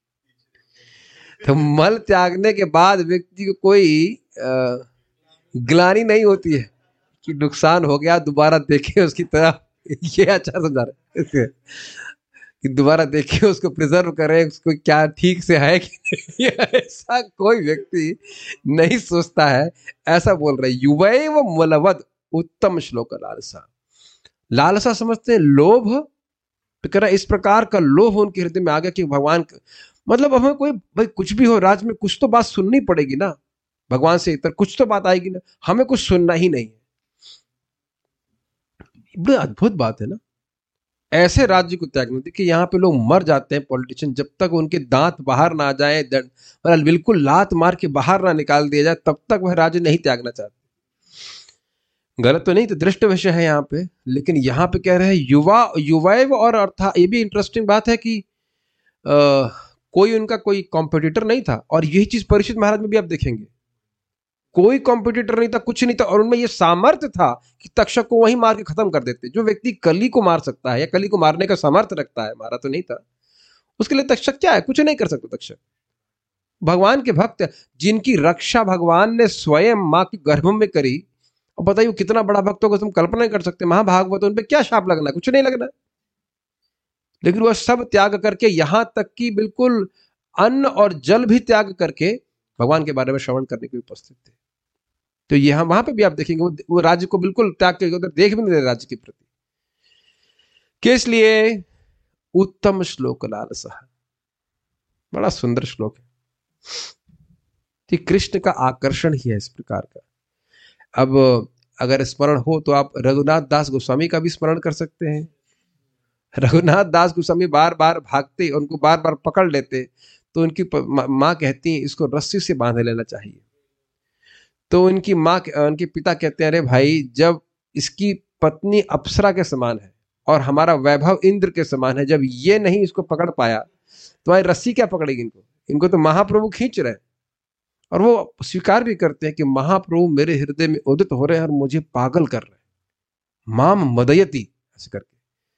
तो मल त्यागने के बाद व्यक्ति को कोई ग्लानि नहीं होती है कि नुकसान हो गया, दोबारा देखे उसकी तरह। ये अच्छा समझा रहे हैं कि दोबारा देखे, उसको प्रिजर्व करें, उसको क्या ठीक से है कि नहीं, ऐसा कोई व्यक्ति नहीं सोचता है। ऐसा बोल रहे युवै व मलवद उत्तम श्लोक। लालसा, लालसा समझते हैं लोभ, तो कह रहा इस प्रकार का लोभ उनके हृदय में आ गया कि भगवान, मतलब हमें कोई भाई कुछ भी हो, राज में कुछ तो बात सुननी पड़ेगी ना, भगवान से इतर कुछ तो बात आएगी ना, हमें कुछ सुनना ही नहीं है। बड़ी अद्भुत बात है ना। ऐसे राज्य को त्यागना, देखिए यहाँ पे लोग मर जाते हैं पॉलिटिशियन, जब तक उनके दांत बाहर ना आ जाए, मतलब बिल्कुल लात मार के बाहर ना निकाल दिया जाए, तब तक वह राज्य नहीं त्यागना चाहते। गलत तो नहीं, तो दृष्ट विषय है यहाँ पे, लेकिन यहाँ पे कह रहे हैं युवा युवैव। और अर्थात ये भी इंटरेस्टिंग बात है कि आ, कोई उनका कोई कॉम्पिटिटर नहीं था, और यही चीज परीक्षित महाराज में भी आप देखेंगे, कोई कॉम्पिटिटर नहीं था, कुछ नहीं था, और उनमें यह सामर्थ्य था कि तक्षक को वहीं मार के खत्म कर देते। जो व्यक्ति कली को मार सकता है या कली को मारने का सामर्थ्य रखता है, मारा तो नहीं था, उसके लिए तक्षक क्या है? कुछ नहीं कर सकता तक्षक। भगवान के भक्त जिनकी रक्षा भगवान ने स्वयं मां के गर्भ में करी, और बताइए कितना बड़ा भक्त होगा, तुम कल्पना नहीं कर सकते। महाभागवत, उन पे क्या शाप लगना, कुछ नहीं लगना, लेकिन वह सब त्याग करके, यहां तक कि बिल्कुल अन्न और जल भी त्याग करके भगवान के बारे में श्रवण करने के लिए उपस्थित थे। तो यहां वहां पे भी आप देखेंगे वो, वो राज्य को बिल्कुल त्याग के उधर देख भी नहीं रहे राज्य के प्रति। किस लिए? उत्तम श्लोक लालसा। बड़ा सुंदर श्लोक है कि कृष्ण का आकर्षण ही है इस प्रकार का। अब अगर स्मरण हो तो आप रघुनाथ दास गोस्वामी का भी स्मरण कर सकते हैं। रघुनाथ दास गोस्वामी बार बार भागते, उनको बार बार पकड़ लेते, तो उनकी माँ कहती है इसको रस्सी से बांध लेना चाहिए। तो उनकी माँ, उनके पिता कहते हैं अरे भाई, जब इसकी पत्नी अप्सरा के समान है और हमारा वैभव इंद्र के समान है, जब ये नहीं इसको पकड़ पाया तो भाई रस्सी क्या पकड़ेगी इनको? इनको तो महाप्रभु खींच रहे हैं। और वो स्वीकार भी करते हैं कि महाप्रभु मेरे हृदय में उदित हो रहे हैं और मुझे पागल कर रहे हैं, माम मदयति, ऐसे करके।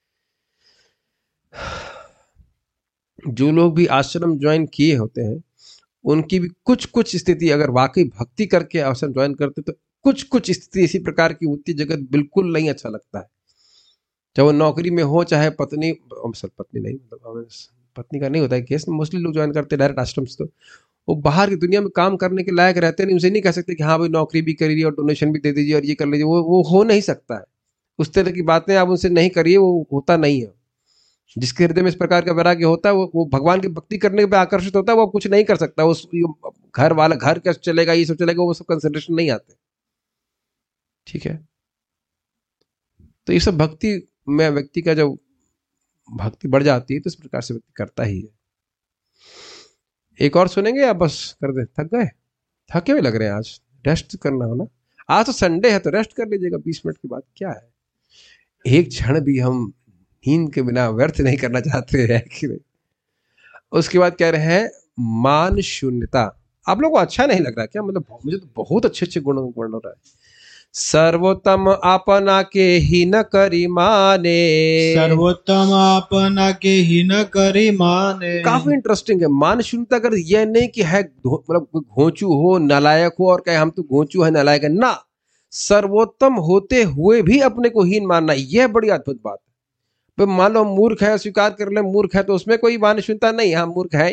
जो लोग भी आश्रम ज्वाइन किए होते हैं, उनकी भी कुछ कुछ स्थिति, अगर वाकई भक्ति करके आश्रम ज्वाइन करते तो कुछ कुछ स्थिति इसी प्रकार की होती, जगत बिल्कुल नहीं अच्छा लगता है। चाहे वो नौकरी में हो, चाहे पत्नी, सर पत्नी नहीं, मतलब पत्नी का नहीं होता है केस, मोस्टली लोग ज्वाइन करते हैं डायरेक्ट आश्रम से, तो वो बाहर की दुनिया में काम करने के लायक रहते हैं। उनसे नहीं कह सकते कि हाँ भाई नौकरी भी करिए और डोनेशन भी दे दीजिए और ये कर लीजिए, वो वो हो नहीं सकता है। उस तरह की बातें आप उनसे नहीं करिए, वो होता नहीं है। जिसके हृदय में इस प्रकार का वैराग्य होता है, वो वो भगवान की भक्ति करने पे आकर्षित होता है, वो कुछ नहीं कर सकता। वो घर वाला घर कैसे चलेगा, ये सब चलेगा, वो सब कंसिडरेशन नहीं आते। ठीक है, तो ये सब भक्ति में व्यक्ति का जब भक्ति बढ़ जाती है तो इस प्रकार से व्यक्ति करता ही है। एक और सुनेंगे या बस कर दे? थक गए, थके हुए लग रहे हैं, आज रेस्ट करना हो ना। आज तो संडे है तो रेस्ट कर लीजिएगा बीस मिनट के बाद, क्या है। एक क्षण भी हम नींद के बिना व्यर्थ नहीं करना चाहते हैं कि नहीं। उसके बाद कह रहे हैं मान शून्यता। आप लोगों को अच्छा नहीं लग रहा क्या? मतलब मुझे तो बहुत अच्छे अच्छे गुण गुण हो रहा है। सर्वोत्तम अपना के ही न करी माने, सर्वोत्तम अपना के ही न करी माने। काफी इंटरेस्टिंग है। मान शून्यता कर यह नहीं कि है मतलब घोंचू हो, नालायक हो और कहे हम तो घोंचू है, नालायक है ना। सर्वोत्तम होते हुए भी अपने को हीन मानना, यह बड़ी अद्भुत बात है। मान लो मूर्ख है, स्वीकार कर ले मूर्ख है, तो उसमें कोई मान शून्यता नहीं, हाँ मूर्ख है।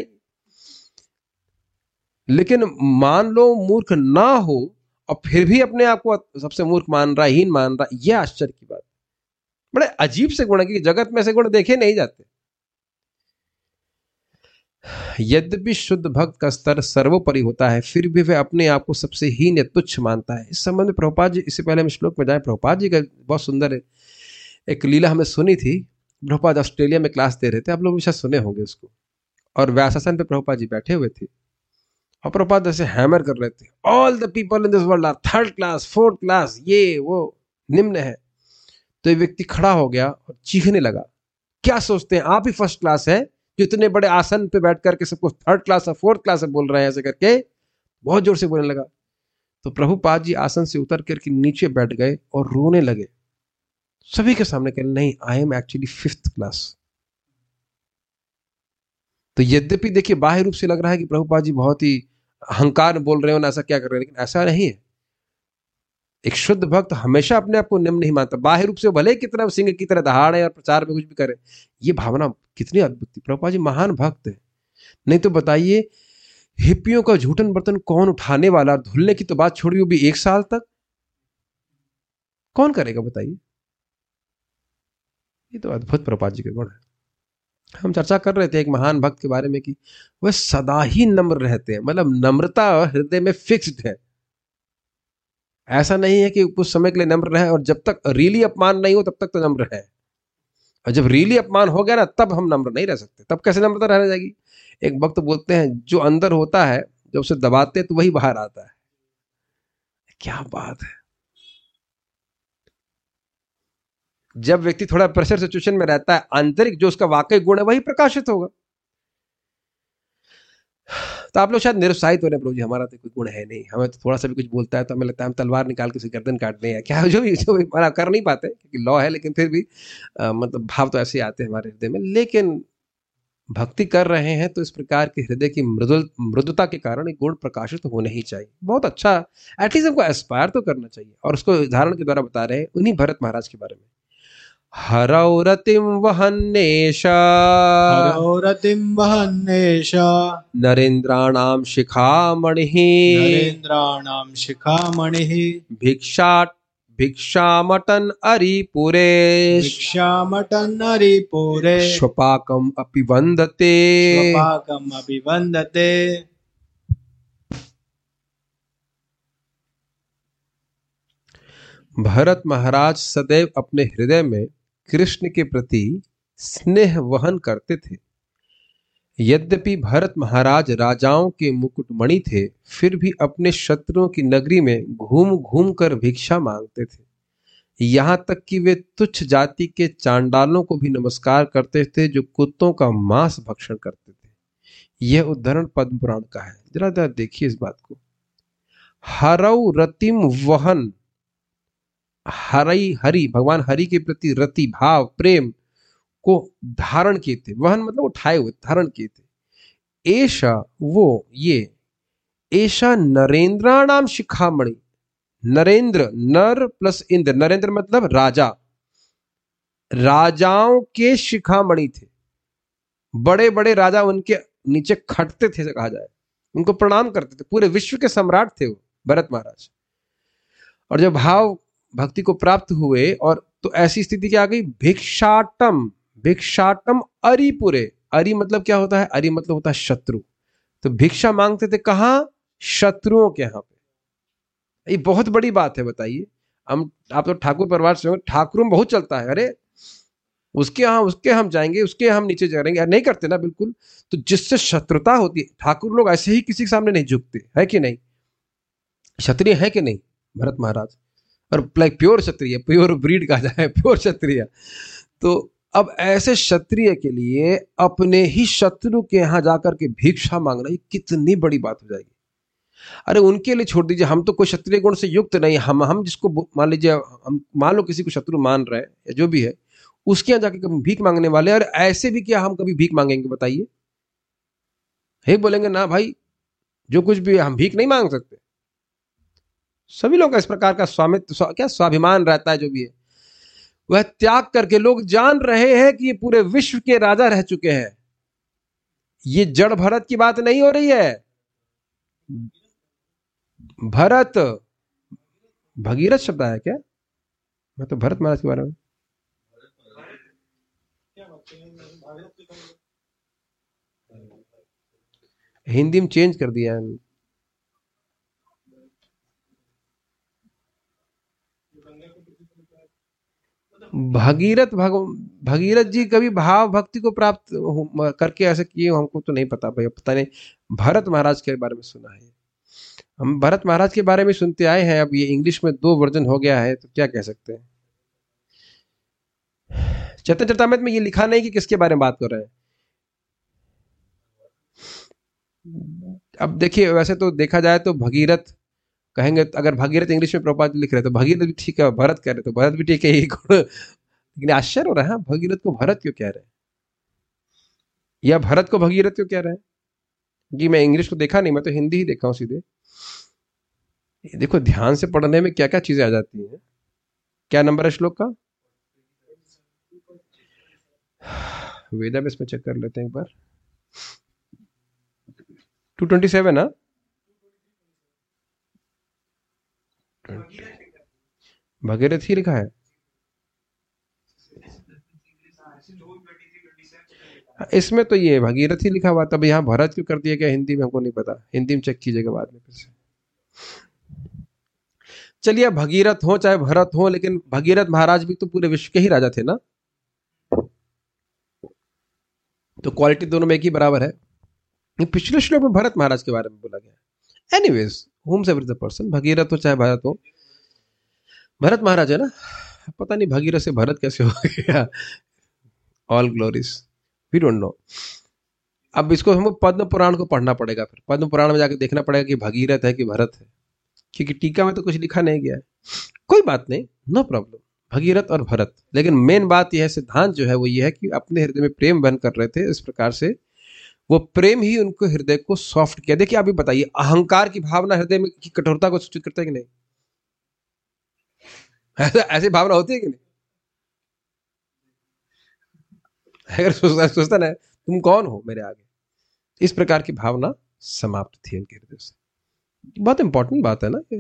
लेकिन मान लो मूर्ख ना हो और फिर भी अपने आप को सबसे मूर्ख मान रहा, हीन मान रहा, यह आश्चर्य की बात। बड़े अजीब से गुण है कि जगत में ऐसे गुण देखे नहीं जाते। यद्यपि शुद्ध भक्त का स्तर सर्वोपरि होता है, फिर भी वह अपने आप को सबसे हीन या तुच्छ मानता है। इस संबंध में प्रभुपाद जी, इससे पहले हम श्लोक में जाए, प्रभुपाद जी का बहुत सुंदर है एक लीला हमें सुनी थी। प्रभुपाद ऑस्ट्रेलिया में क्लास दे रहे थे, आप लोग शायद सुने होंगे उसको, और व्यासासन पे प्रभुपाद जी बैठे हुए थे और प्रभुपाद ऐसे हैमर कर रहे थे, all the people in this world are third class, fourth class, ये वो निम्न है। तो ये व्यक्ति खड़ा हो गया और चीखने लगा, क्या सोचते हैं आप ही फर्स्ट क्लास है, जो इतने बड़े आसन पे बैठ करके सबको थर्ड क्लास है, फोर्थ क्लास है बोल रहे हैं, ऐसे करके बहुत जोर से बोलने लगा। तो प्रभुपाद जी आसन से उतर करके नीचे बैठ गए और रोने लगे, सभी के सामने कह, नहीं, I am actually fifth class. तो यद्यपि देखिए बाह्य रूप से लग रहा है कि प्रभुपाद जी बहुत ही अहंकार बोल रहे हो ना, ऐसा क्या कर रहे हैं, लेकिन ऐसा नहीं है। एक शुद्ध भक्त हमेशा अपने आप को निम्न नहीं मानता, बाह्य रूप से भले कितना सिंह की तरह दहाड़े और प्रचार में कुछ भी करे, ये भावना कितनी अद्भुत थी। प्रभुपाद जी महान भक्त है। नहीं तो बताइए, हिप्पियों का झूठन बर्तन कौन उठाने वाला, धुलने की तो बात छोड़ी, वो भी एक साल तक कौन करेगा बताइए। ये तो अद्भुत प्रभुपाद जी के गुण है। हम चर्चा कर रहे थे एक महान भक्त के बारे में कि वह सदा ही नम्र रहते हैं, मतलब नम्रता हृदय में फिक्स्ड है। ऐसा नहीं है कि कुछ समय के लिए नम्र रहे और जब तक रियली अपमान नहीं हो तब तक तो नम्र है, और जब रियली अपमान हो गया ना तब हम नम्र नहीं रह सकते। तब कैसे नम्रता रह जाएगी। एक भक्त बोलते हैं, जो अंदर होता है जब उसे दबाते हैं तो वही बाहर आता है। क्या बात है। जब व्यक्ति थोड़ा प्रेशर सिचुएशन में रहता है, आंतरिक जो उसका वाकई गुण है वही प्रकाशित होगा। तो आप लोग शायद निरुत्साहित हो रहे हैं, प्रभु जी हमारा तो कोई गुण है नहीं, हमें तो थोड़ा सा भी कुछ बोलता है तो हमें लगता है हम तलवार निकाल के उसे गर्दन काटने हैं क्या, जो भी जो भी हमारा कर नहीं पाते क्योंकि लॉ है, लेकिन फिर भी आ, मतलब भाव तो ऐसे आते हैं हमारे हृदय में। लेकिन भक्ति कर रहे हैं तो इस प्रकार के हृदय की मृदुल मृदुता के कारण एक गुण प्रकाशित होने ही चाहिए। बहुत अच्छा, एटलीस्ट हमको एस्पायर तो करना चाहिए। और उसको उदाहरण के द्वारा बता रहे हैं उन्हीं भरत महाराज के बारे में। हरौ रतिं वहन्नेश, हरौ रतिं वहन्नेश, नरेन्द्राणां शिखामणिः, नरेन्द्राणां शिखामणिः, भिक्षाट भिक्षामटन् अरिपुरे, भिक्षामटन् हरिपुरे, स्वपाकम् अपि वन्दते, स्वपाकम् अभिवन्दते। भरत महाराज सदैव अपने हृदय में कृष्ण के प्रति स्नेह वहन करते थे। यद्यपि भरत महाराज राजाओं के मुकुटमणि थे, फिर भी अपने शत्रुओं की नगरी में घूम घूम कर भिक्षा मांगते थे। यहाँ तक कि वे तुच्छ जाति के चांडालों को भी नमस्कार करते थे जो कुत्तों का मांस भक्षण करते थे। यह उद्धरण पद्म पुराण का है। जरा जरा देखिए इस बात को। हरौ रतिम वहन, हरि हरि भगवान हरि के प्रति रति भाव प्रेम को धारण किए थे। वहन मतलब उठाए हुए, धारण किए थे। ऐशा वो ये, ऐशा नरेंद्राणाम शिखामणि, नरेंद्र नर प्लस इंद्र, नरेंद्र मतलब राजा, राजाओं के शिखामणि थे। बड़े बड़े राजा उनके नीचे खटते थे कहा जाए, उनको प्रणाम करते थे। पूरे विश्व के सम्राट थे वो भरत महाराज। और जब भाव भक्ति को प्राप्त हुए और तो ऐसी स्थिति क्या आ गई, भिक्षाटम, भिक्षाटम अरिपुरे। अरि मतलब क्या होता है, अरि मतलब होता है शत्रु। तो भिक्षा मांगते थे कहां, शत्रुओं के यहां पे। ये बहुत बड़ी बात है बताइए। हम आप तो ठाकुर परिवार से, ठाकुरों में बहुत चलता है, अरे उसके यहाँ उसके हम जाएंगे, उसके हम नीचे जाएंगे, नहीं करते ना बिल्कुल। तो जिससे शत्रुता होती है, ठाकुर लोग ऐसे ही किसी के सामने नहीं झुकते, है कि नहीं। क्षत्रिय है कि नहीं भरत महाराज, और like pure kshatriya, pure breed कहा जाए, प्योर क्षत्रिय। तो अब ऐसे क्षत्रिय के लिए अपने ही शत्रु के यहां जाकर के भिक्षा मांगना, ये कितनी बड़ी बात हो जाएगी। अरे उनके लिए छोड़ दीजिए, हम तो कोई क्षत्रिय गुण से युक्त नहीं, हम हम जिसको मान लीजिए, हम मान लो किसी को शत्रु मान रहे हैं या जो भी है, उसके यहाँ जाके कभी भीख मांगने वाले। और ऐसे भी क्या हम कभी भीख मांगेंगे बताइए। हे बोलेंगे ना भाई, जो कुछ भी है हम भीख नहीं मांग सकते। सभी लोग का इस प्रकार का स्वामित्व स्वा, क्या स्वाभिमान रहता है, जो भी है वह त्याग करके लोग जान रहे हैं कि ये पूरे विश्व के राजा रह चुके हैं। ये जड़ भरत की बात नहीं हो रही है। भरत, भगीरथ शब्द है क्या, मैं तो भरत महाराज के बारे में। हिंदी में चेंज कर दिया है। भगीरथ भग भगीरथ जी कभी भाव भक्ति को प्राप्त हो- करके ऐसे किए हो, हमको तो नहीं पता भाई, पता नहीं। भरत महाराज के बारे में सुना है, हम भरत महाराज के बारे में सुनते आए हैं। अब ये इंग्लिश में दो वर्जन हो गया है तो क्या कह सकते हैं। चैतन्य चरितामृत में ये लिखा नहीं कि किसके बारे में बात कर रहे हैं। अब देखिए, वैसे तो देखा जाए तो भगीरथ कहेंगे, अगर भगीरथ इंग्लिश में प्रभुपाद लिख रहे तो भगीरथ भी ठीक है, भरत कह रहे तो भरत भी ठीक है, ये गुण। लेकिन आश्चर्य हो रहा है, भगीरथ को भरत क्यों कह रहे हैं, या भरत को भगीरथ क्यों कह रहे हैं? जी मैं इंग्लिश को देखा नहीं, मैं तो हिंदी ही देखा हूं सीधे। ये देखो, ध्यान से पढ़ने में क्या क्या चीजें आ जाती हैं। क्या नंबर है श्लोक का? वेदावेस में चेक कर लेते हैं एक बार। टू ट्वेंटी सेवन है। भगीरथ ही लिखा है। इसमें तो ये भगीरथ ही लिखा हुआ, तब यहाँ भरत क्यों कर दिया गया हिंदी में हमको नहीं पता, हिंदी में चेक कीजिएगा बाद में फिर से। चलिए, भगीरथ हो चाहे भरत हो, लेकिन भगीरथ महाराज भी तो पूरे विश्व के ही राजा थे ना, तो क्वालिटी दोनों में एक ही बराबर है। पिछले श्लोक में भरत महाराज के बारे में बोला गया। एनीवेज, होम से द पर्सन, भगीरथ हो चाहे भरत हो, भरत महाराज है ना, पता नहीं भगीरथ से भरत कैसे हो गया। All glories, we don't know. अब इसको हमको पद्म पुराण को पढ़ना पड़ेगा, फिर पद्म पुराण में जाकर देखना पड़ेगा कि भगीरथ है कि भरत है, क्योंकि टीका में तो कुछ लिखा नहीं गया है। कोई बात नहीं, नो प्रॉब्लम, भगीरथ और भरत। लेकिन मेन बात यह है, सिद्धांत जो है वो ये है कि अपने हृदय में प्रेम बहन कर रहे थे, इस प्रकार से वो प्रेम ही उनको हृदय को सॉफ्ट किया। देखिए आप ही बताइए, अहंकार की भावना हृदय में की कठोरता को सूचित करता है कि नहीं? ऐसा ऐसी भावना होती है कि नहीं? अगर सोचता सोचता ना तुम कौन हो मेरे आगे, इस प्रकार की भावना समाप्त थी उनके हृदय से। बहुत इंपॉर्टेंट बात है ना ये,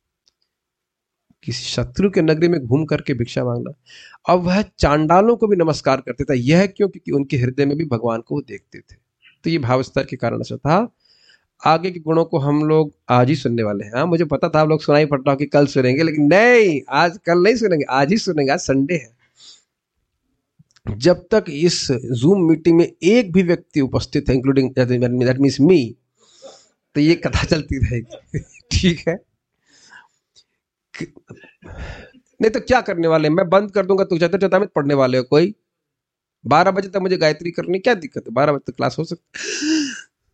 किसी शत्रु के नगरी में घूम करके भिक्षा मांगना। अब वह चांडालों को भी नमस्कार करते थे, यह क्यों? क्योंकि उनके हृदय में भी भगवान को वो देखते थे। तो ये भाव स्तर के कारण से था। आगे के गुणों को हम लोग आज ही सुनने वाले हैं। हाँ, मुझे पता था आप लोग सुनाई पड़ रहा हो कि कल सुनेंगे, लेकिन नहीं, आज कल नहीं सुनेंगे, आज ही सुनेंगे। आज संडे है। जब तक इस जूम मीटिंग में एक भी व्यक्ति उपस्थित है, इंक्लूडिंग दैट मीन्स मी, तो ये कथा चलती रहेगी। ठीक है, नहीं तो क्या करने वाले, मैं बंद कर दूंगा तो चैतन्य चरितामृत पढ़ने वाले हो कोई? बारह बजे तक मुझे गायत्री करनी, क्या दिक्कत है? बारह बजे तक क्लास हो सकती।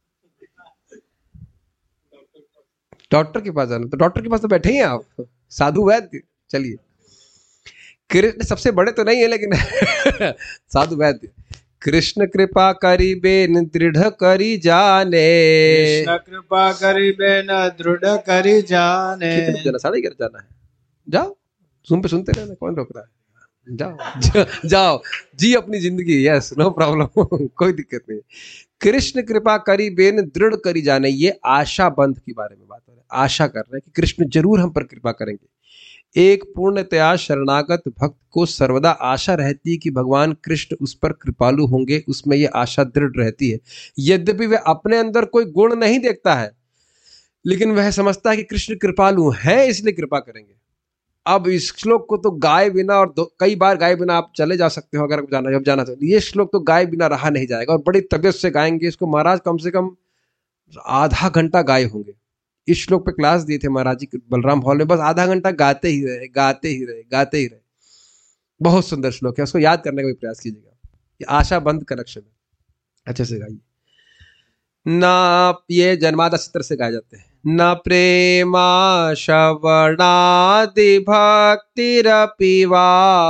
डॉक्टर के पास जाना तो डॉक्टर के पास तो बैठे ही हैं आप, साधु वैद्य। चलिए, कृष्ण सबसे बड़े तो नहीं है, लेकिन साधु वैद्य। कृष्ण कृपा करीबे न दृढ़ करी जाने, कृष्ण कृपा करीबे न दृढ़ करी जाने। कितने बजे जाना? साढ़े ग्यारह जाना है। जाओ, जूम पे सुनते रहना, कौन रोक रहा है? जाओ जा, जाओ जी अपनी जिंदगी। यस, नो प्रॉब्लम, कोई दिक्कत नहीं। कृष्ण कृपा करी बेन दृढ़ करी जाने, ये आशा बंध के बारे में बात हो रही है। आशा कर रहे हैं कि कृष्ण जरूर हम पर कृपा करेंगे। एक पूर्णतया शरणागत भक्त को सर्वदा आशा रहती है कि भगवान कृष्ण उस पर कृपालु होंगे, उसमें ये आशा दृढ़ रहती है। यद्यपि वह अपने अंदर कोई गुण नहीं देखता है, लेकिन वह समझता है कि कृष्ण कृपालु हैं, इसलिए कृपा करेंगे। अब इस श्लोक को तो गाए बिना, और कई बार गाए बिना आप चले जा सकते हो अगर जाना जब जाना तो। ये श्लोक तो गाए बिना रहा नहीं जाएगा, और बड़ी तबियत से गाएंगे इसको। महाराज कम से कम आधा घंटा गाए होंगे। इस श्लोक पे क्लास दिए थे महाराज जी बलराम हॉल में, बस आधा घंटा गाते ही रहे गाते ही रहे गाते ही रहे। बहुत सुंदर श्लोक है, उसको याद करने का भी प्रयास कीजिएगा। ये आशा बंद कनेक्शन है, अच्छे से गाइए ना। ये जन्मादा चित्र से गाए जाते हैं। न प्रेमा श्रवणादि भक्तिरपि वा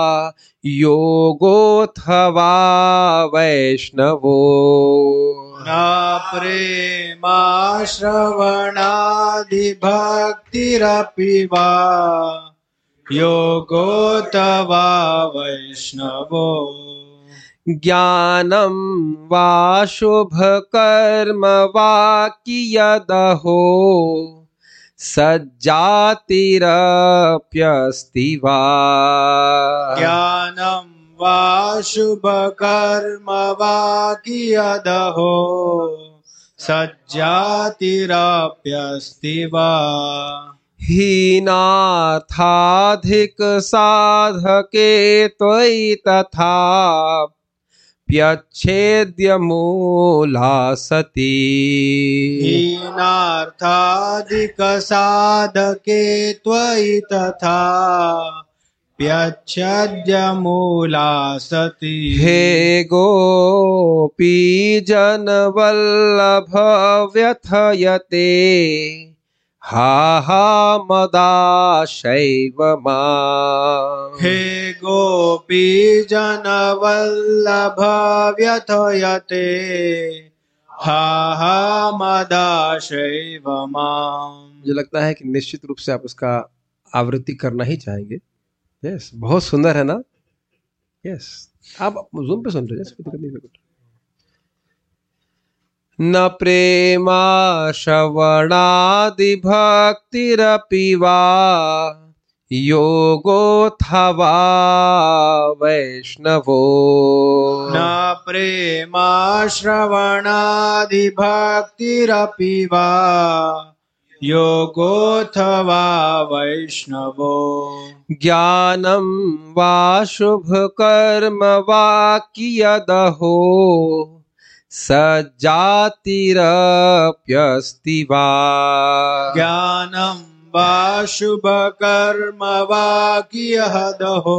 योगोऽथवा वैष्णवो। न प्रेमा श्रवणादि भक्तिरपि वा योगोऽथवा वैष्णवो। ज्ञानं वा शुभ कर्म वा कियदहो सज्जातिरप्यस्ति वा। ज्ञानं वा शुभ कर्म वा कियदहो सज्जातिरप्यस्ति वा हीनार्थाधिक साधके त्वयि तथा प्यच्छेद्य मूला सती। हीनार्थाधिक साधके त्वयि तथा प्यच्छेद्य मूला सती। हे गोपी जन वल्लभ व्यथयते हा हा मदाशैव माम्। हे गोपी जन वल्लभ व्यथयते हा हा मदाशैव माम्। मुझे लगता है कि निश्चित रूप से आप उसका आवृत्ति करना ही चाहेंगे। यस, बहुत सुंदर है ना। यस, आप जूम पे सुन रहे हैं, कोई दिक्कत नहीं है। न प्रेमा श्रवणादि भक्तिरपि वा योगोऽथवा वैष्णवो। न प्रेमा श्रवणादि भक्तिरपि वा योगोऽथवा वैष्णवो। ज्ञानं वा शुभ कर्म वा कियदहो सज्जातिरप्यस्ति वा। ज्ञानं वा शुभ कर्म वा कियदहो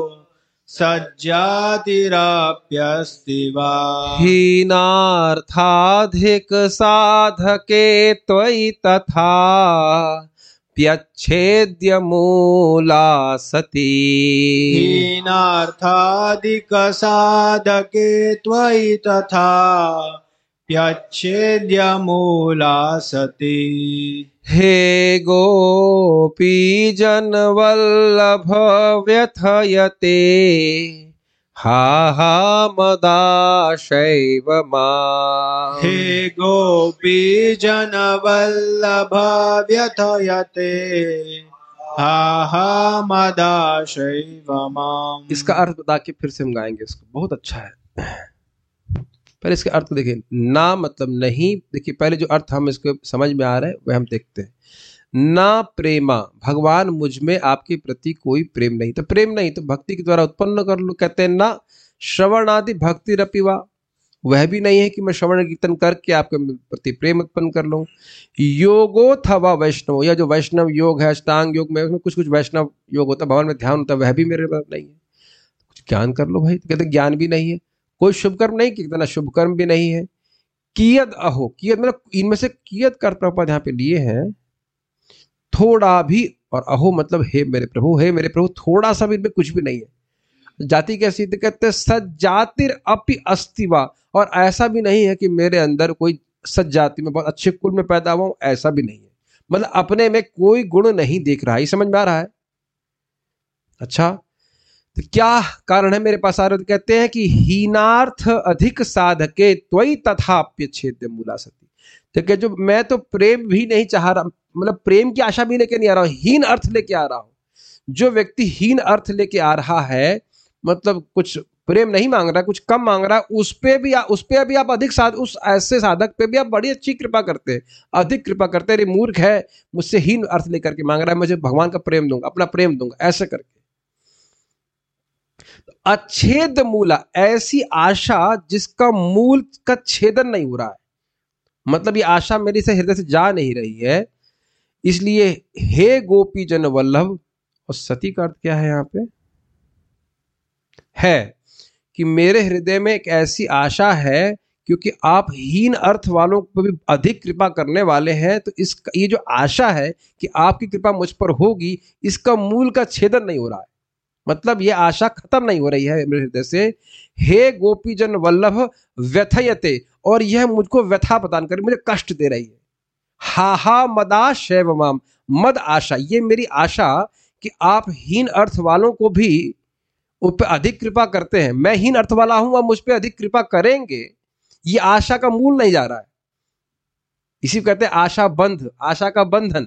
सज्जातिरप्यस्ति वा। हीनार्थाधिक साधके त्वयि तथा प्यच्छेद्य मूला सती। हीनार्थाधिक साधके त्वयि तथा प्यच्छेद्य मूला सती। हे गोपी जन वल्लभ व्यथयते हा हा मदाशैव माम्। हे गोपी जन वल्लभ व्यथयते हा हा मदाशैव माम्। इसका अर्थ बता के फिर से हम गाएंगे इसको, बहुत अच्छा है। पहले इसके अर्थ देखिए। ना मतलब नहीं, देखिए पहले जो अर्थ हम इसको समझ में आ रहा है वह हम देखते हैं। ना प्रेमा, भगवान मुझ में आपके प्रति कोई प्रेम नहीं, तो प्रेम नहीं तो भक्ति के द्वारा उत्पन्न कर लो। कहते हैं ना श्रवण आदि भक्ति रपिवा, वह भी नहीं है कि मैं श्रवण कीर्तन करके आपके प्रति प्रेम उत्पन्न कर लूं। योगो थवा वैष्णव, यह जो वैष्णव योग है, अष्टांग योग में उसमें कुछ कुछ वैष्णव योग होता है, भगवान में ध्यान होता है, वह भी मेरे पास नहीं है। कुछ ज्ञान कर लो भाई, तो कहते ज्ञान भी नहीं है। कोई शुभ कर्म नहीं किया, ना शुभ कर्म भी नहीं है। कियद अहो, कियद मतलब इनमें से कियद कर प्रभुपाद यहाँ पे लिए हैं, थोड़ा भी, और अहो मतलब हे मेरे प्रभु, हे मेरे प्रभु, थोड़ा सा भी इनमें कुछ भी नहीं है। जाति कैसी, तो कहते हैं सज्जातिर अपि अस्तिवा, और ऐसा भी नहीं है कि मेरे अंदर कोई सज जाति में बहुत अच्छे कुल में पैदा हुआ हूं, ऐसा भी नहीं है। मतलब अपने में कोई गुण नहीं देख रहा है। समझ में आ रहा है? अच्छा, तो क्या कारण है मेरे पास आ रहे? तो कहते हैं कि हीनार्थ अधिक साधके त्वयि तथाप्य छेद्य मूला सती। तो क्या, जो मैं तो प्रेम भी नहीं चाह रहा, मतलब प्रेम की आशा भी लेके नहीं आ रहा हूं, हीन अर्थ लेके आ रहा हूं। जो व्यक्ति हीन अर्थ लेके आ रहा है, मतलब कुछ प्रेम नहीं मांग रहा, कुछ कम मांग रहा है, उस पे भी उस पे भी आप अधिक साध उस ऐसे साधक पे भी आप बड़ी अच्छी कृपा करते हैं, अधिक कृपा करते हैं। अरे मूर्ख है, मुझसे हीन अर्थ लेकर के मांग रहा है, मुझे भगवान का प्रेम दूंगा, अपना प्रेम दूंगा, ऐसे करके। अच्छेद मूला, ऐसी आशा जिसका मूल का छेदन नहीं हो रहा है, मतलब ये आशा मेरी से हृदय से जा नहीं रही है। इसलिए हे गोपी जन वल्लभ, और सती का अर्थ क्या है यहां पे? है कि मेरे हृदय में एक ऐसी आशा है, क्योंकि आप हीन अर्थ वालों पर भी अधिक कृपा करने वाले हैं, तो इस ये जो आशा है कि आपकी कृपा मुझ पर होगी, इसका मूल का छेदन नहीं हो रहा है। मतलब ये आशा खत्म नहीं हो रही है मेरे हृदय से। हे गोपी जन वल्लभ व्यथयते, और यह मुझको व्यथा प्रदान कर, मुझे कष्ट दे रही है। हा हा मदा शैव माम, मद आशा, ये मेरी आशा कि आप हीन अर्थ वालों को भी उस पर अधिक कृपा करते हैं। मैं हीन अर्थ वाला हूं, आप मुझ पर अधिक कृपा करेंगे, ये आशा का मूल नहीं जा रहा है। इसी को कहते हैं आशा बंध, आशा का बंधन।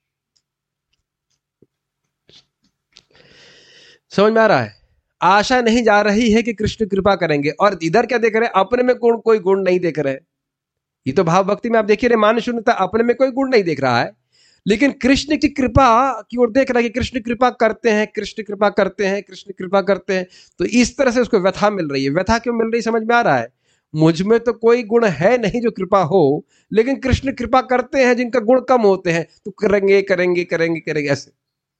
समझ में आ रहा है? आशा नहीं जा रही है कि कृष्ण कृपा करेंगे, और इधर क्या देख रहे हैं? अपने में गुण, कोई गुण नहीं देख रहे। ये तो भाव भक्ति में आप देखिए, मान शून्यता, अपने में कोई गुण नहीं देख रहा है, लेकिन कृष्ण की कृपा की ओर देख रहा है कि कृष्ण कृपा करते हैं, कृष्ण कृपा करते हैं, कृष्ण कृपा करते हैं। तो इस तरह से उसको व्यथा मिल रही है। व्यथा क्यों मिल रही है समझ में आ रहा है? मुझ में तो कोई गुण है नहीं जो कृपा हो, लेकिन कृष्ण कृपा करते हैं जिनका गुण कम होते हैं, तो करेंगे करेंगे करेंगे करेंगे ऐसे।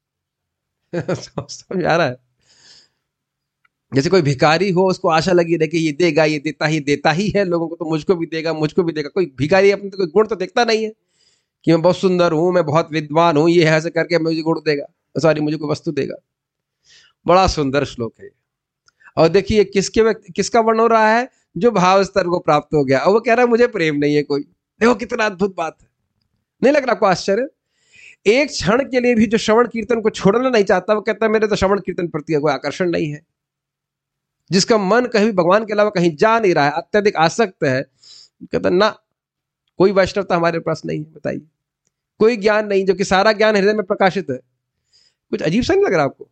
समझ आ रहा है? जैसे कोई भिखारी हो, उसको आशा लगी रहे कि ये देगा, ये देता ही देता ही है लोगों को, तो मुझको भी देगा, मुझको भी देगा। कोई भिखारी अपने तो कोई गुण तो देखता नहीं है कि मैं बहुत सुंदर हूं, मैं बहुत विद्वान हूं, ये ऐसे करके मुझे गुण देगा, सॉरी मुझे कोई वस्तु देगा। बड़ा सुंदर श्लोक है। और देखिए किसके किसका वर्णन हो रहा है? जो भाव स्तर को प्राप्त हो गया, और वो कह रहा है मुझे प्रेम नहीं है कोई। देखो कितना अद्भुत बात है, नहीं लग रहा आपको आश्चर्य? एक क्षण के लिए भी जो श्रवण कीर्तन को छोड़ना नहीं चाहता, वो कहता है मेरे तो श्रवण कीर्तन प्रति कोई आकर्षण नहीं है। जिसका मन कहीं भगवान के अलावा कहीं जा नहीं रहा है, अत्यधिक आसक्त है, कहता ना, कोई वैष्णवता हमारे पास नहीं है। बताइए, कोई ज्ञान नहीं, जो कि सारा ज्ञान हृदय में प्रकाशित है। कुछ अजीब सा नहीं लग रहा आपको?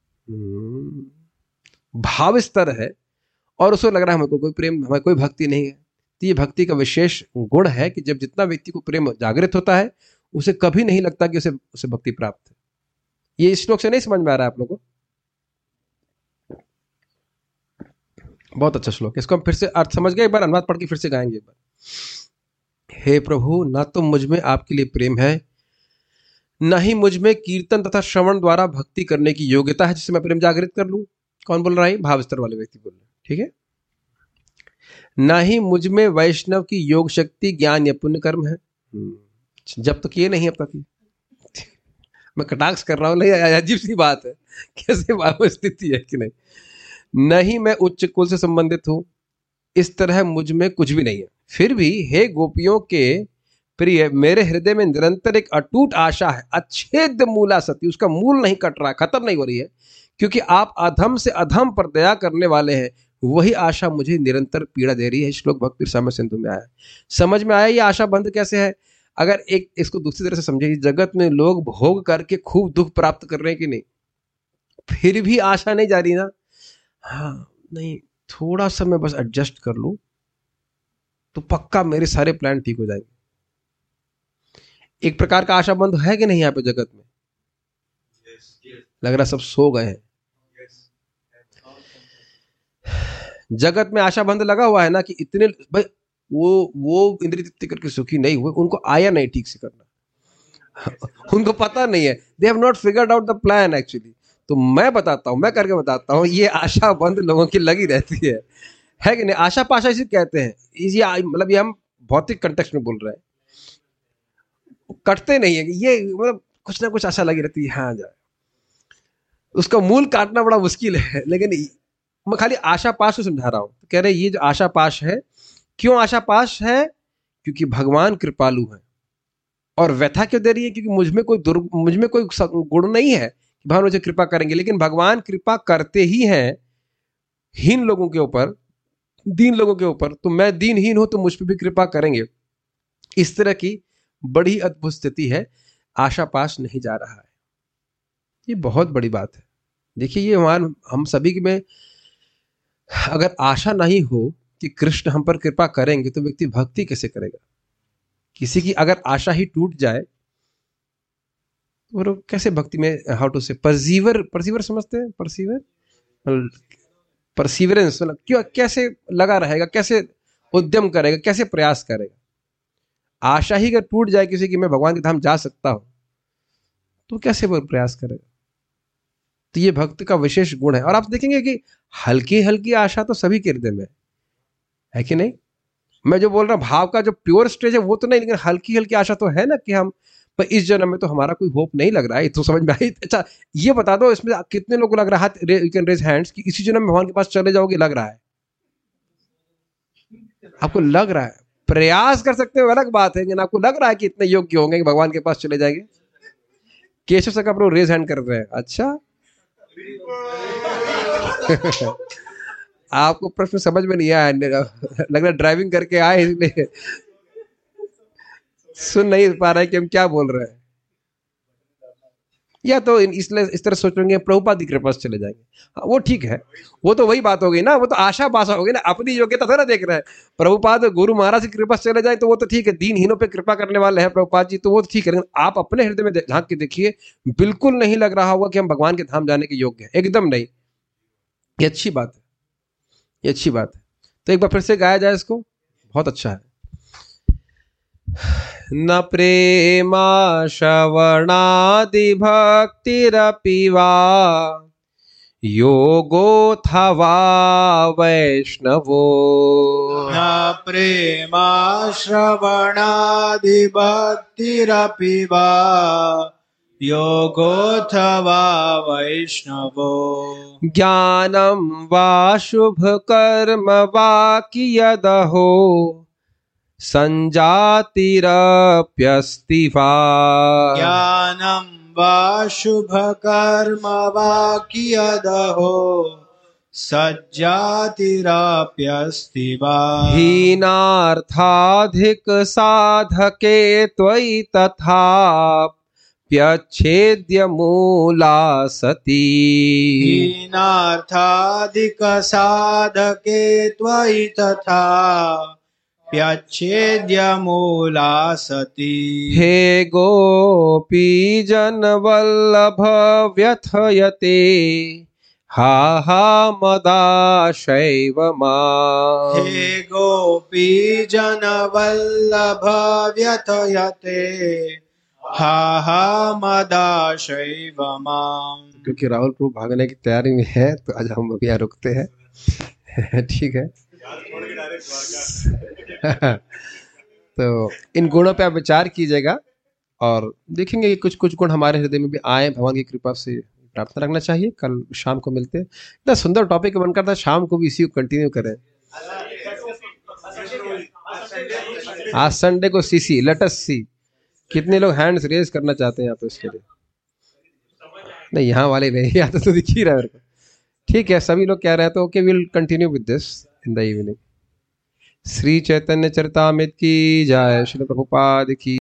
भाव स्तर है और उसको लग रहा है हमको कोई प्रेम, हमें कोई भक्ति नहीं है। तो ये भक्ति का विशेष गुण है कि जब जितना व्यक्ति को प्रेम जागृत होता है, उसे कभी नहीं लगता कि उसे उसे भक्ति प्राप्त है। ये इस श्लोक से नहीं समझ में आ रहा है आप लोगों को? बहुत अच्छा श्लोक है, इसको हम फिर से अर्थ समझ गए, एक बार अनुवाद पढ़ के फिर से गाएंगे एक बार। हे प्रभु, ना तो मुझ में आपके लिए प्रेम है, न ही मुझ में कीर्तन तथा श्रवण द्वारा भक्ति करने की योग्यता है जिससे मैं प्रेम जागृत कर लूं। कौन बोल रहा है? भाव स्तर वाले व्यक्ति बोल रहे हैं, ठीक है। ना ही मुझ में वैष्णव की योग शक्ति, ज्ञान या पुण्य कर्म है। जब तक ये नहीं, अब तक ये मैं कटाक्ष कर रहा हूं, नहीं अजीब सी बात है, कैसे भाव स्थिति है कि नहीं। नहीं मैं उच्च कुल से संबंधित हूं, इस तरह मुझ में कुछ भी नहीं है। फिर भी हे गोपियों के प्रिय, मेरे हृदय में निरंतर एक अटूट आशा है, अच्छेद मूला सती, उसका मूल नहीं कट रहा, खत्म नहीं हो रही है, क्योंकि आप अधम से अधम पर दया करने वाले हैं। वही आशा मुझे निरंतर पीड़ा दे रही है। श्लोक भक्ति रसामृत सिंधु में आया। समझ में आया ये आशा बंद कैसे है? अगर एक इसको दूसरी तरह से समझे, जगत में लोग भोग करके खूब दुख प्राप्त कर रहे हैं कि नहीं, फिर भी आशा नहीं जा रही ना। हाँ नहीं, थोड़ा सा मैं बस एडजस्ट कर लूं तो पक्का मेरे सारे प्लान ठीक हो जाएंगे। एक प्रकार का आशा बंद है कि नहीं यहाँ पे जगत में? लग रहा सब सो गए हैं। जगत में आशा बंद लगा हुआ है ना, कि इतने भाई वो वो इंद्रिय तृप्ति करके सुखी नहीं हुए, उनको आया नहीं ठीक से करना। उनको पता नहीं है, they have not figured out the plan actually. तो मैं बताता हूं, मैं करके बताता हूं, ये आशा बंद लोगों की लगी रहती है, है कि नहीं? आशा पाशा इसे कहते हैं। ये मतलब ये हम भौतिक कंटेक्स्ट में बोल रहे हैं, कटते नहीं है ये, मतलब कुछ ना कुछ आशा लगी रहती है। हाँ जाए, उसका मूल काटना बड़ा मुश्किल है, लेकिन मैं खाली आशा पाश को समझा रहा हूं। तो कह रहे ये जो आशा पाश है, क्यों आशा पाश है? क्योंकि भगवान कृपालु है। और व्यथा क्यों दे रही है? क्योंकि मुझ में कोई दुर् मुझ में कोई गुण नहीं है, भगवान मुझे कृपा करेंगे। लेकिन भगवान कृपा करते ही हैं हीन लोगों के ऊपर, दीन लोगों के ऊपर। तो मैं दीनहीन हूं तो मुझ पर भी कृपा करेंगे। इस तरह की बड़ी अद्भुत स्थिति है, आशा पाश नहीं जा रहा है। ये बहुत बड़ी बात है। देखिए ये हमारे हम सभी में अगर आशा नहीं हो कि कृष्ण हम पर कृपा करेंगे, तो व्यक्ति भक्ति कैसे करेगा? किसी की अगर आशा ही टूट जाए तो कैसे भक्ति में, how to say, perceiver perceiver समझते हैं? परसीवर परसीवरेंस मतलब क्यों, कैसे लगा रहेगा, कैसे उद्यम करेगा, कैसे प्रयास करेगा? आशा ही अगर टूट जाए किसी की, मैं भगवान के धाम जा सकता हूं, तो कैसे वो प्रयास करेगा? तो ये भक्त का विशेष गुण है। और आप देखेंगे कि हल्की हल्की आशा तो सभी के हृदय में है कि नहीं? मैं जो बोल रहा हूं भाव का जो प्योर स्टेज है वो तो नहीं, लेकिन हल्की हल्की आशा तो है ना, कि हम पर इस जन्म में तो हमारा कोई होप नहीं लग रहा है। तो समझ में आई? अच्छा ये बता दो, इसमें कितने लोगों को लग रहा है, यू कैन रेज हैंड्स, कि इसी जन्म में भगवान के पास चले जाओगे? लग रहा है आपको? लग रहा है? प्रयास कर सकते हो, अलग बात है, लेकिन आपको लग रहा है कि इतने योग्य होंगे कि भगवान के पास चले जाएंगे? केशव सर का रेज हैंड कर रहे हैं। अच्छा आपको प्रश्न समझ में नहीं आया, लग रहा ड्राइविंग करके आए इसलिए सुन नहीं पा रहे कि हम क्या बोल रहे हैं। या तो इन- इसलिए इस तरह सोचेंगे प्रभुपाद की कृपा से चले जाएंगे, हाँ, वो ठीक है, वो तो वही बात हो गई ना, वो तो आशा पाशा हो गई ना, अपनी योग्यता थोड़ा देख रहे हैं। प्रभुपाद गुरु महाराज की कृपा से चले जाए तो वो तो ठीक है, दीनहीनों पे कृपा करने वाले हैं प्रभुपाद जी, तो वो तो ठीक है, लेकिन आप अपने हृदय में दे- झांक के देखिए, बिल्कुल नहीं लग रहा होगा कि हम भगवान के धाम जाने के योग्य हैं, एकदम नहीं। ये अच्छी बात है, ये अच्छी बात है। तो एक बार फिर से गाया जाए इसको, बहुत अच्छा है। न प्रेमा श्रवणादि भक्तिरपि वा योगोऽथवा वैष्णवो न प्रेमाश्रवणादिभक्तिरपि वा योगोऽथवा वैष्णवो ज्ञानं वा शुभकर्म वा कियदहो संजातिरप्यस्ति वा ज्ञानं वा शुभकर्म वा कियदहो सज्जातिरप्यस्ति वा हीनार्थाधिक साधके त्वयि तथा प्यच्छेद्य मूला सती हीनार्थाधिकसाधके त्वयि तथा प्यच्छेद्यमूला सती हे गोपी जनवल्लभ व्यथयते हा हा मदाशैव माम्। हे गोपी जनवल्लभ व्यथयते हा हा मदाशैव माम्। क्योंकि राहुल प्रभु भागने की तैयारी में है तो आज हम अभी यहाँ रुकते हैं। ठीक है। तो इन गुणों पे आप विचार कीजिएगा और देखेंगे कि कुछ कुछ गुण हमारे हृदय में भी आए, भगवान की कृपा से प्रार्थना रखना चाहिए। कल शाम को मिलते हैं। इतना सुंदर टॉपिक मन करता है शाम को भी इसी को कंटिन्यू करें। आज संडे को सीसी लेट अस सी कितने लोग हैंड्स रेज करना चाहते हैं यहाँ पे इसके लिए? नहीं, यहाँ वाले नहीं, यहाँ तो, तो दिख ही रहा है मेरे को। ठीक है, सभी लोग कह रहे हैं तो okay, will continue with this in the evening. Shri Chaitanya Charitamrita की जय, श्री प्रभुपाद की